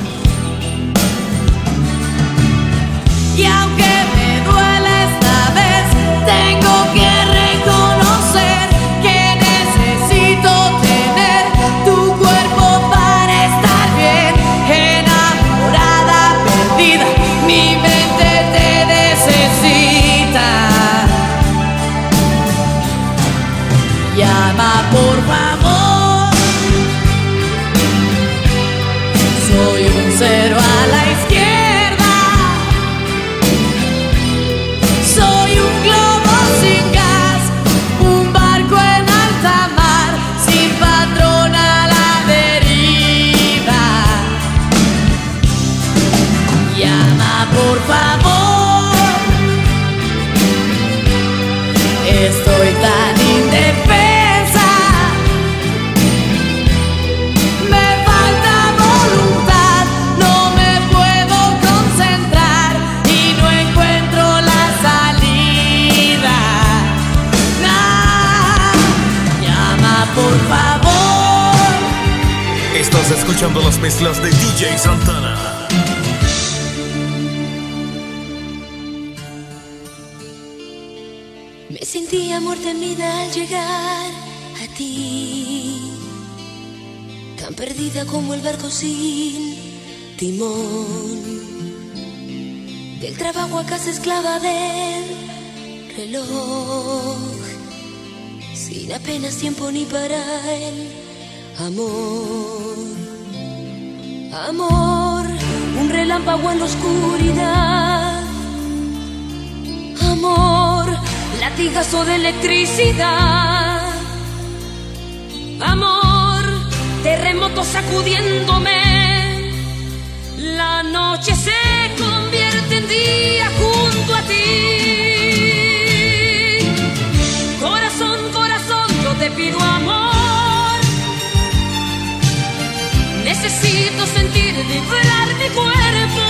Y aunque me duele esta vez, tengo que reconocer que necesito tener tu cuerpo para estar bien. Enamorada, perdida, mi mente te necesita. Llama por favor. Soy un cero a la izquierda. Soy un globo sin gas, un barco en alta mar, sin patrón a la deriva. Llama por favor. Estoy tan indefensa. Me falta voluntad, no me puedo concentrar y no encuentro la salida. Nah, llama por favor. Estás escuchando las mezclas de D J Santana. Me sentí amor temida al llegar a ti, tan perdida como el barco sin timón. Del trabajo a casa esclava del reloj, sin apenas tiempo ni para el amor. Amor, un relámpago en la oscuridad. Amor, latigazo de electricidad. Amor, terremoto sacudiéndome. La noche se convierte en día junto a ti. Corazón, corazón, yo te pido amor. Necesito sentir vibrar mi cuerpo.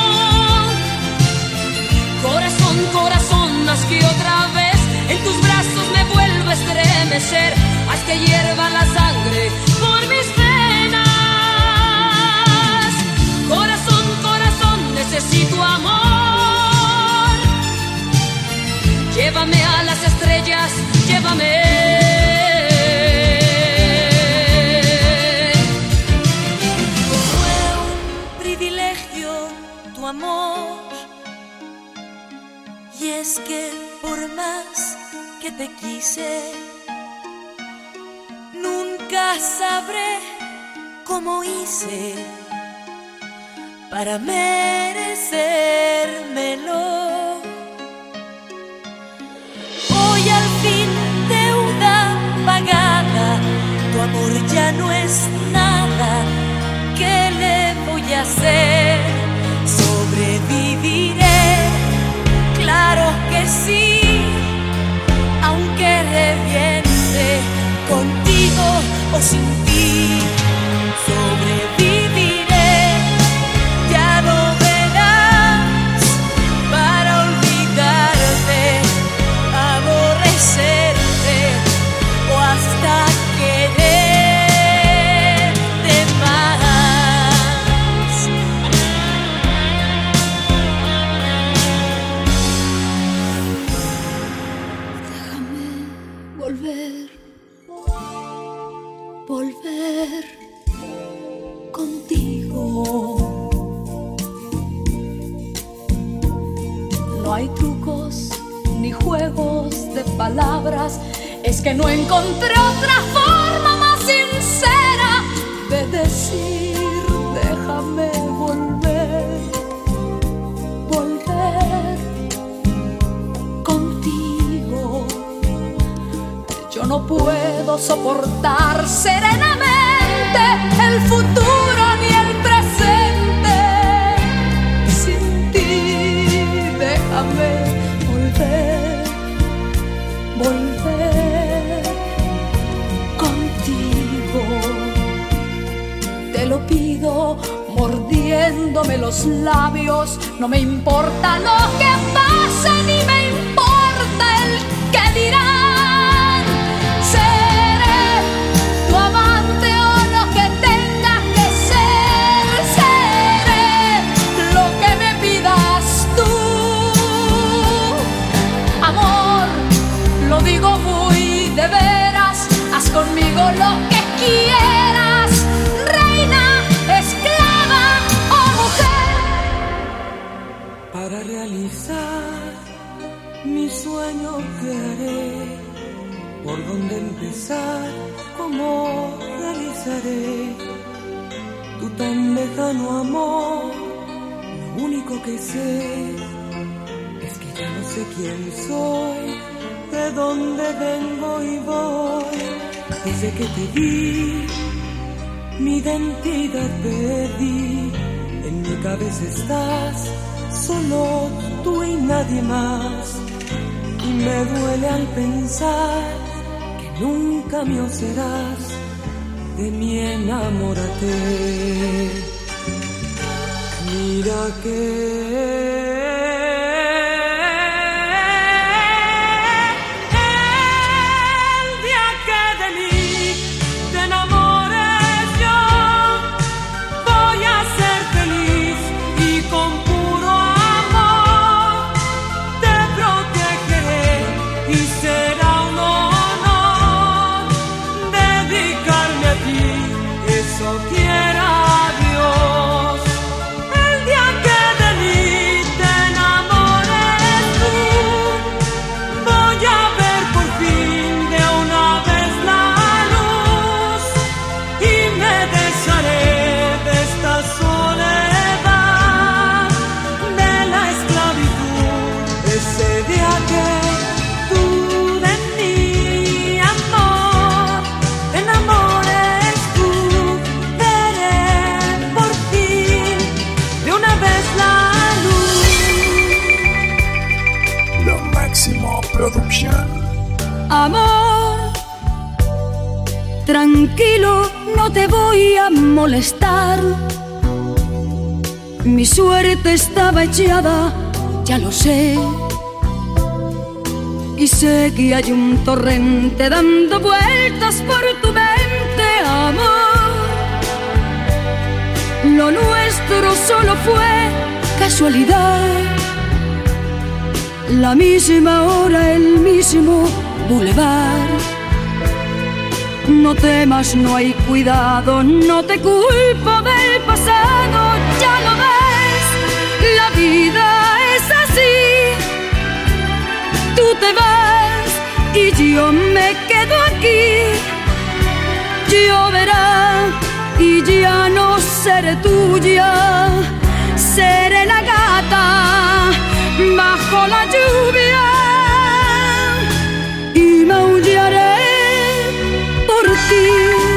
Corazón, corazón, haz que otra vez en tus brazos me vuelva a estremecer. Haz que hierva la sangre por mis venas. Corazón, corazón, necesito amor. Llévame a las estrellas, llévame. Tu amor, y es que por más que te quise, nunca sabré cómo hice para merecérmelo. Hoy al fin deuda pagada, tu amor ya no es nada. ¿Qué le voy a hacer? Sobreviviré, claro que sí, aunque reviente, contigo o sin ti. Sobreviviré, ya no verás, para olvidarte, aborrecerte o hasta quererte más. Volver, volver contigo. No hay trucos ni juegos de palabras, es que no encontré otra forma más sincera de decir déjame volver, volver contigo. Yo no puedo soportar serenamente el futuro ni el presente sin ti. Déjame volver, volver contigo. Te lo pido mordiéndome los labios. No me importa lo que pase ni me importa el que dirán. Seré tu amante o lo que tenga que ser. sueño que haré, por dónde empezar, cómo realizaré tu tan lejano amor. Lo único que sé es que ya no sé quién soy, de dónde vengo y voy. Desde que te vi, mi identidad perdí. En mi cabeza estás, solo tú y nadie más. Y me duele al pensar que nunca mío serás. De mí enamórate. Mira que amor, tranquilo, no te voy a molestar. Mi suerte estaba echada, ya lo sé. Y sé que hay un torrente dando vueltas por tu mente, amor. Lo nuestro solo fue casualidad. La misma hora, el mismo bulevar. No temas, no hay cuidado, no te culpo del pasado. Ya lo ves, la vida es así. Tú te vas y yo me quedo aquí. Lloverá y ya no seré tuya. Seré la gata bajo la lluvia y maullaré por ti.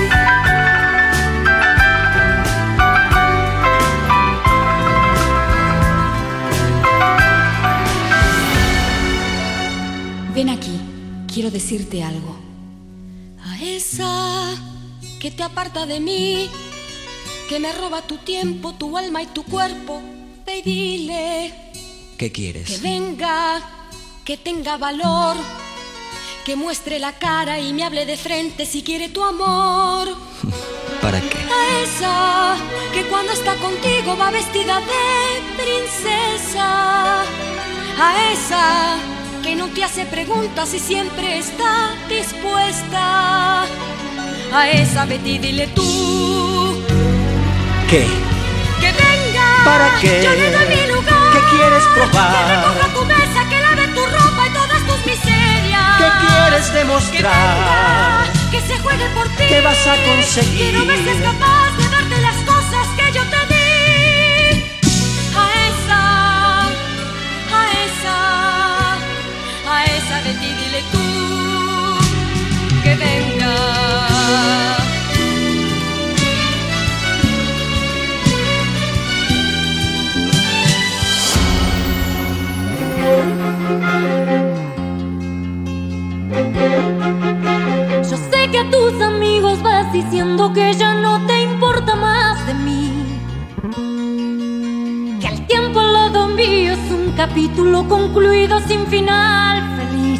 Ven aquí, quiero decirte algo. A esa que te aparta de mí, que me roba tu tiempo, tu alma y tu cuerpo, ve y dile. ¿Qué quieres? Que venga, que tenga valor, que muestre la cara y me hable de frente si quiere tu amor. ¿Para qué? A esa que cuando está contigo va vestida de princesa. A esa que no te hace preguntas y siempre está dispuesta. A esa vete y dile tú. ¿Qué? Que venga. ¿Para qué? Yo le doy mi lugar. ¿Qué quieres probar? Que recoja tu mesa, que lave tu ropa y todas tus miserias. ¿Qué quieres demostrar? Que venga, que se juegue por ti. ¿Qué vas a conseguir? Quiero ver si es capaz de darte las cosas que yo te di. A esa, a esa, a esa de ti dile tú. Que venga. Yo sé que a tus amigos vas diciendo que ya no te importa más de mí, que el tiempo al lado mío es un capítulo concluido sin final feliz.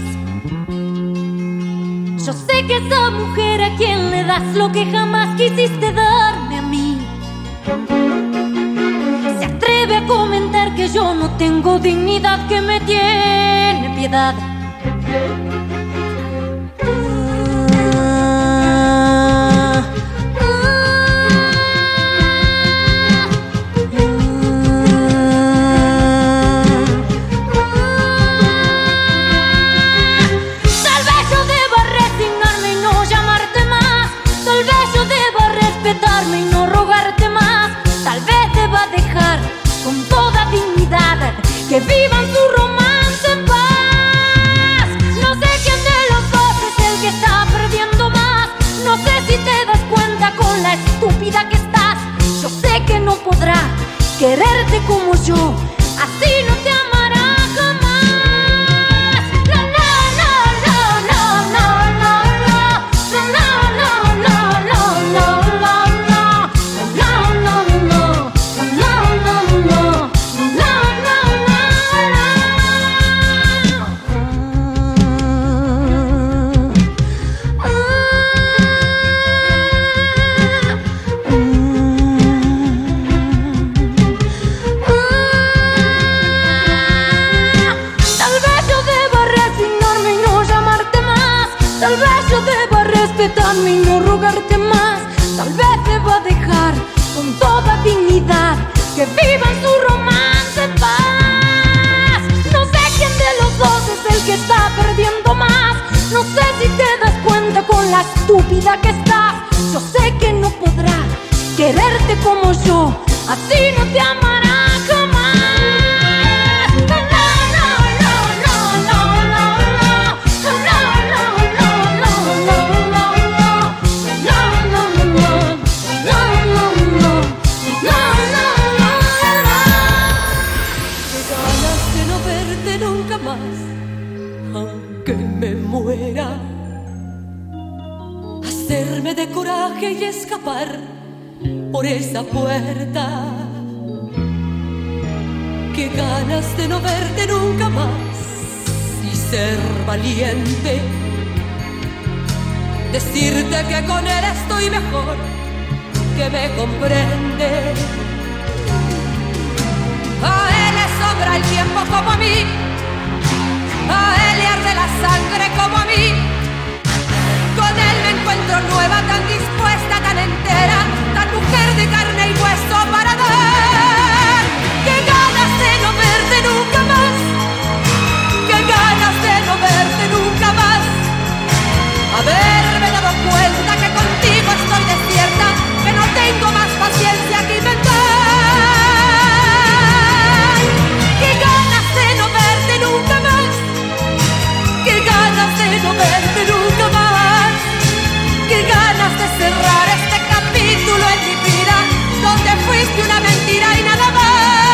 Yo sé que esa mujer a quien le das lo que jamás quisiste darme a mí se atreve a comentar que yo no tengo dignidad, que me tiene piedad. quererte como yo, así no te amará jamás. No, no, no, no, no, no, no, no, no, no, no, no, no, no, no, no, tal vez yo deba respetarme y no rogarte más. Tal vez deba dejar con toda dignidad que vivan su romance en paz. No sé quién de los dos es el que está perdiendo más. No sé si te das cuenta con la estúpida que estás. Yo sé que no podrá quererte como yo, así no te amará jamás. Aunque me muera, hacerme de coraje y escapar por esa puerta. Qué ganas de no verte nunca más y ser valiente, decirte que con él estoy mejor, que me comprende. A él le sobra el tiempo como a mí, a él le arde la sangre como a mí. Con él me encuentro nueva, tan dispuesta, tan entera, tan mujer de carne y hueso para dar. Qué ganas de no verte nunca más, qué ganas de no verte nunca más. Haberme dado cuenta que contigo estoy despierta, que no tengo más paciencia que inventar. Qué ganas de no verte nunca más, qué ganas de no verte nunca más, qué ganas de cerrar este capítulo en mi vida, donde fuiste una mentira y nada más.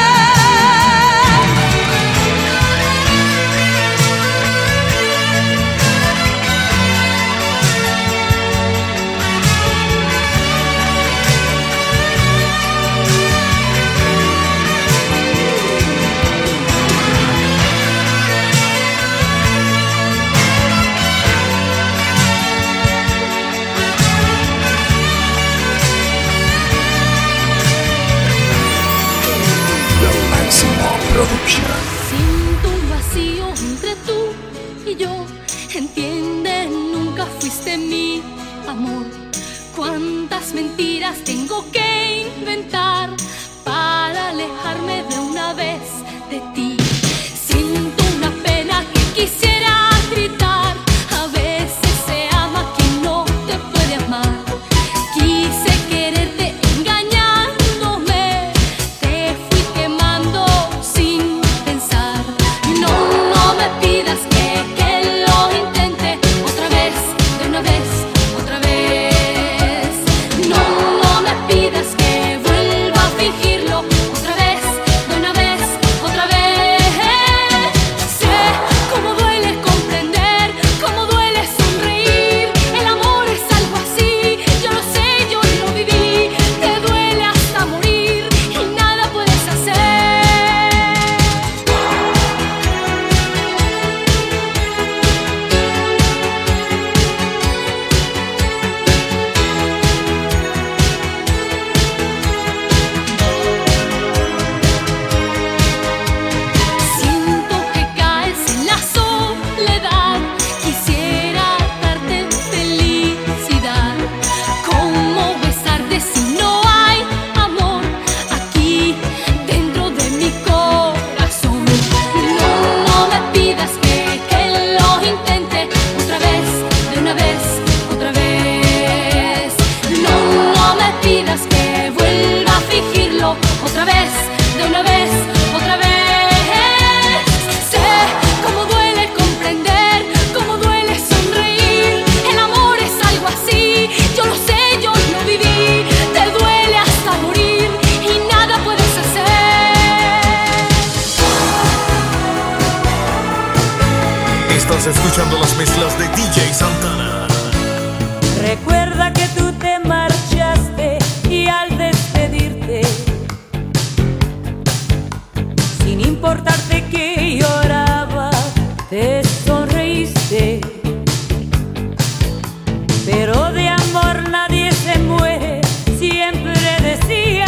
Siento un vacío entre tú y yo. Entiende, nunca fuiste mi amor. Cuántas mentiras tengo que inventar para alejarme de una vez de ti. Siento una pena que quisiera gritar. A veces se ama quien no te puede amar. Quise quererte engañándome, te fui quemando sin pensar. No, no me pidas que, que lo intente otra vez, de una vez, otra vez. No, no me pidas que vuelva a fingirlo otra vez, de una vez, otra vez. mezclas de D J Santana. Recuerda que tú te marchaste y al despedirte, sin importarte que lloraba, te sonreíste. Pero de amor nadie se muere, siempre decías.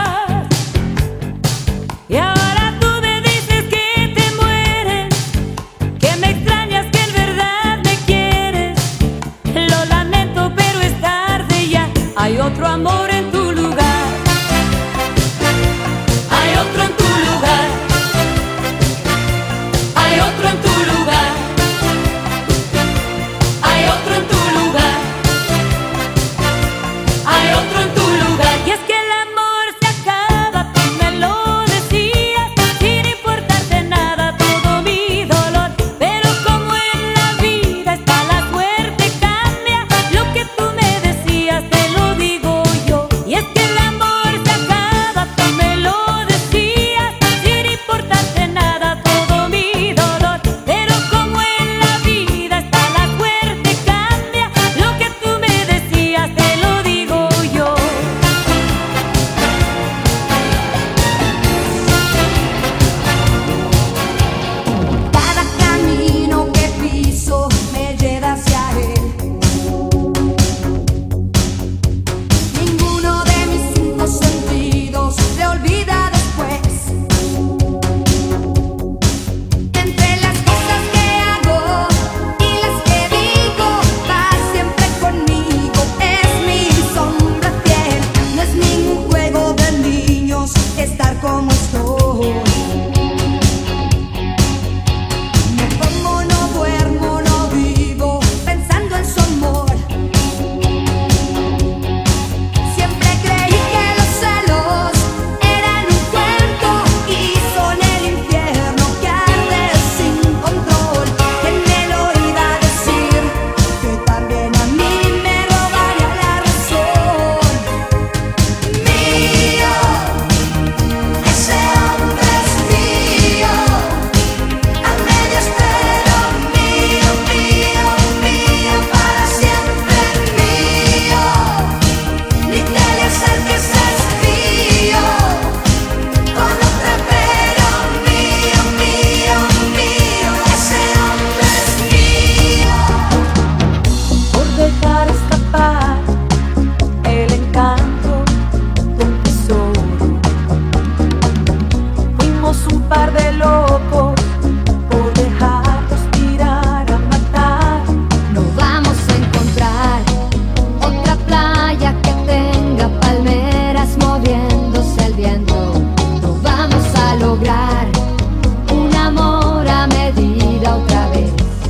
Y ahora tú me dices que te mueres, que me extrañas, que en verdad me quieres. Lo lamento, pero es tarde ya. Hay otro amor en tu lugar. Hay otro en tu lugar. Hay otro en tu lugar. Hay otro en tu lugar. Hay otro en tu lugar. Y es que el amor se acaba, tú me lo decías, sin importarte nada todo mi dolor. Pero como en la vida está la suerte cambia, lo que tú me decías te lo digo yo. Y es que el amor se acaba, tú me lo decías, sin importarte nada todo mi dolor. Pero como en la vida está la suerte cambia, lo que tú me decías te lo digo yo. Cada camino que piso me lleva hacia él. Ninguno de mis cinco sentidos se olvida después. Entre las cosas que hago y las que digo, va siempre conmigo, es mi sombra fiel. No es ningún juego de niños estar como estoy. No como, no duermo, no vivo pensando en su amor. Siempre creí que los celos eran un cuento y son el infierno que arde sin control. ¿Quién me lo iba a decir? Que también a mí me robaría la razón. Mío, ese hombre es mío, a medias pero mío, mío, mío, para siempre mío. Ni te le acerques, es mío, con otra pero mío, mío, mío, ese hombre es mío. Por dejar escapar el encanto de un tesoro, fuimos un par de locos por dejarnos tirar a matar. No vamos a encontrar otra playa que tenga palmeras moviéndose al viento. No vamos a lograr un amor a medida otra vez.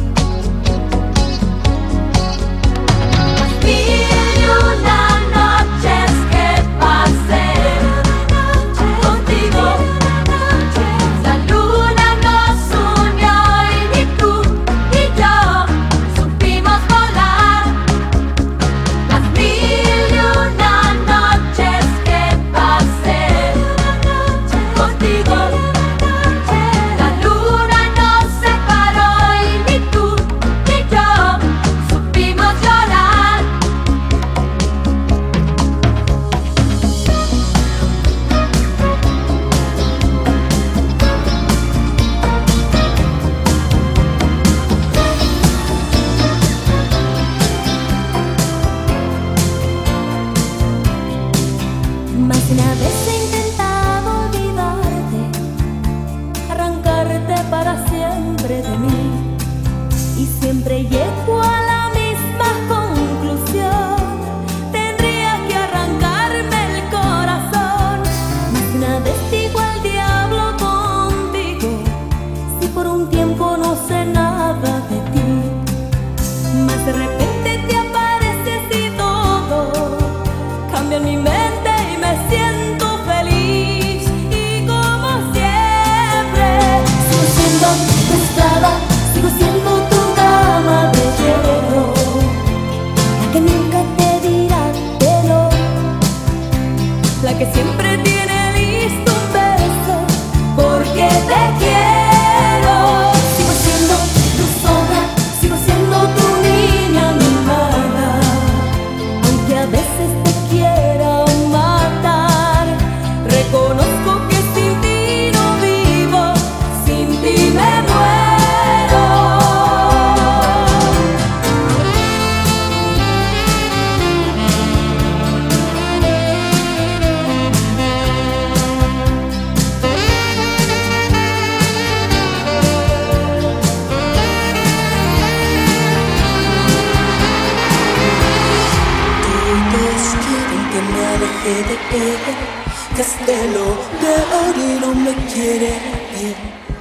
Mil y una noches que pasé contigo, la luna nos unió y ni tú ni yo supimos volar. Las mil y una noches que pasé contigo, la luna nos separó y ni tú ni yo supimos llorar. Más de una vez he intentado olvidarte, arrancarte para siempre de mí, y siempre llego a la misma conclusión: tendría que arrancarme el corazón. Más de una vez digo al diablo contigo, si por un tiempo no sé nada de ti. Más de repente te apareces y todo cambia en mi mente y me siento que me alejé de él, que este lo peor y no me quiere ver.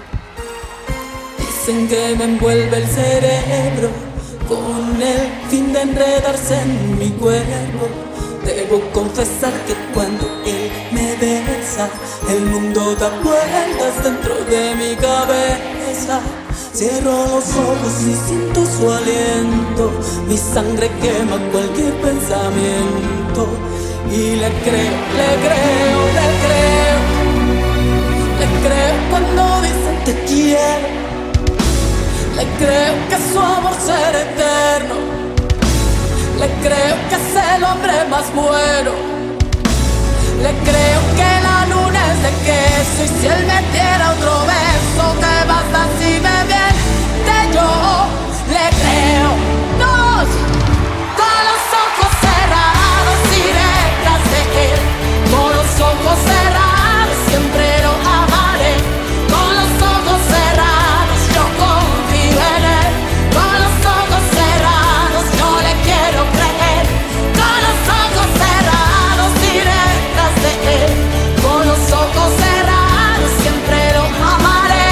Dicen que me envuelve el cerebro con el fin de enredarse en mi cuerpo. Debo confesar que cuando él me besa, el mundo da vueltas dentro de mi cabeza. Cierro los ojos y siento su aliento, mi sangre quema cualquier pensamiento. Y le creo, le creo, le creo, le creo cuando dicen te quiero. Le creo que su amor será eterno, le creo que es el hombre más bueno. Le creo que la luna es de queso y si él me diera otro beso te basta si me miente yo. Le creo, dos, con los ojos cerrados iré tras de él. Con los ojos cerrados siempre lo amaré. Con los ojos cerrados yo confío en él. Con los ojos cerrados yo le quiero creer. Con los ojos cerrados iré tras de él. Con los ojos cerrados siempre lo amaré.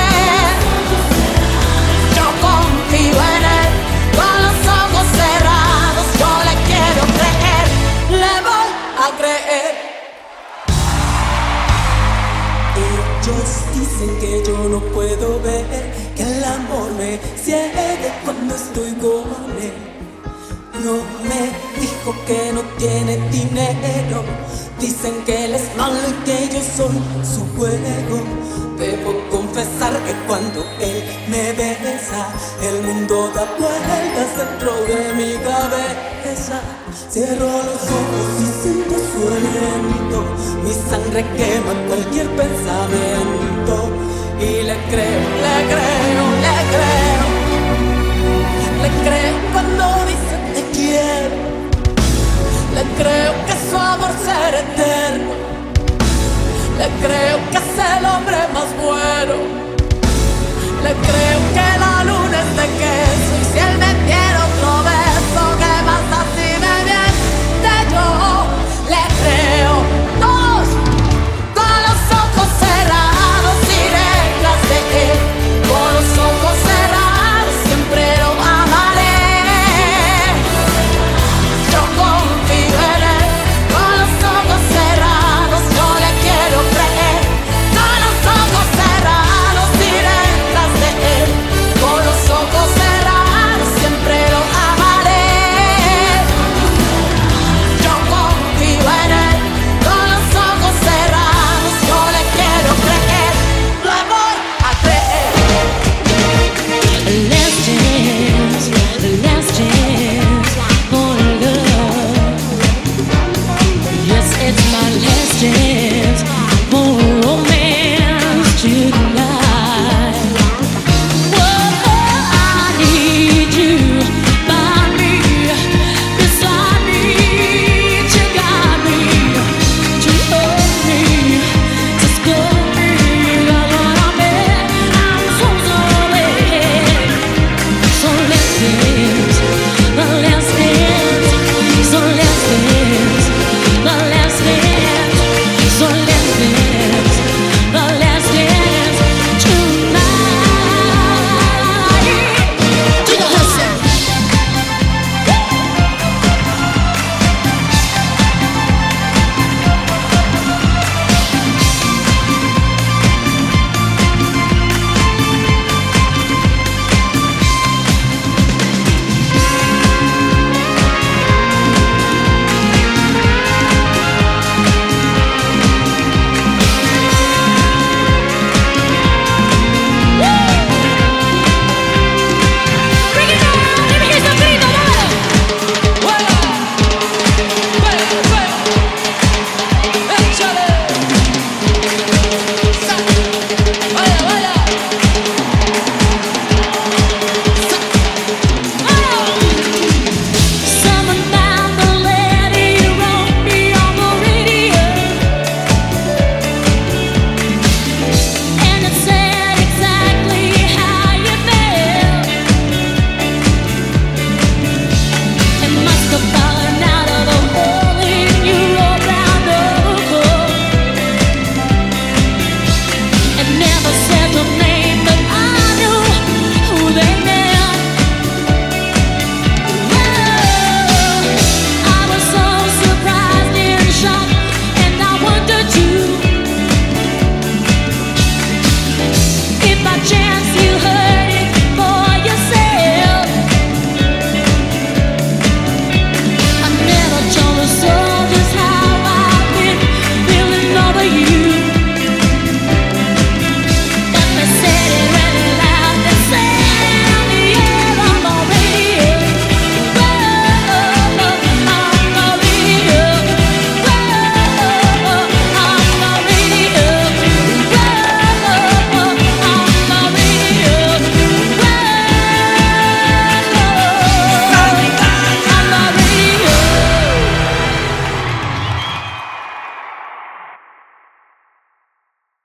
Yo confío en él. Con los ojos cerrados yo le quiero creer. Le voy a creer. Ellos dicen que yo no puedo ver, que el amor me ciegue cuando estoy con él. No me dijo que no tiene dinero, dicen que él es malo y que yo soy su juego. Debo confesar que cuando él me besa, el mundo da vueltas dentro de mi cabeza. Cierro los ojos y siento su aliento, mi sangre quema cualquier pensamiento. Y le creo, le creo, le creo, le creo cuando dice te quiero. Le creo que su amor será eterno, le creo que es el hombre más bueno. Le creo que la luna es de queso y si él me quiere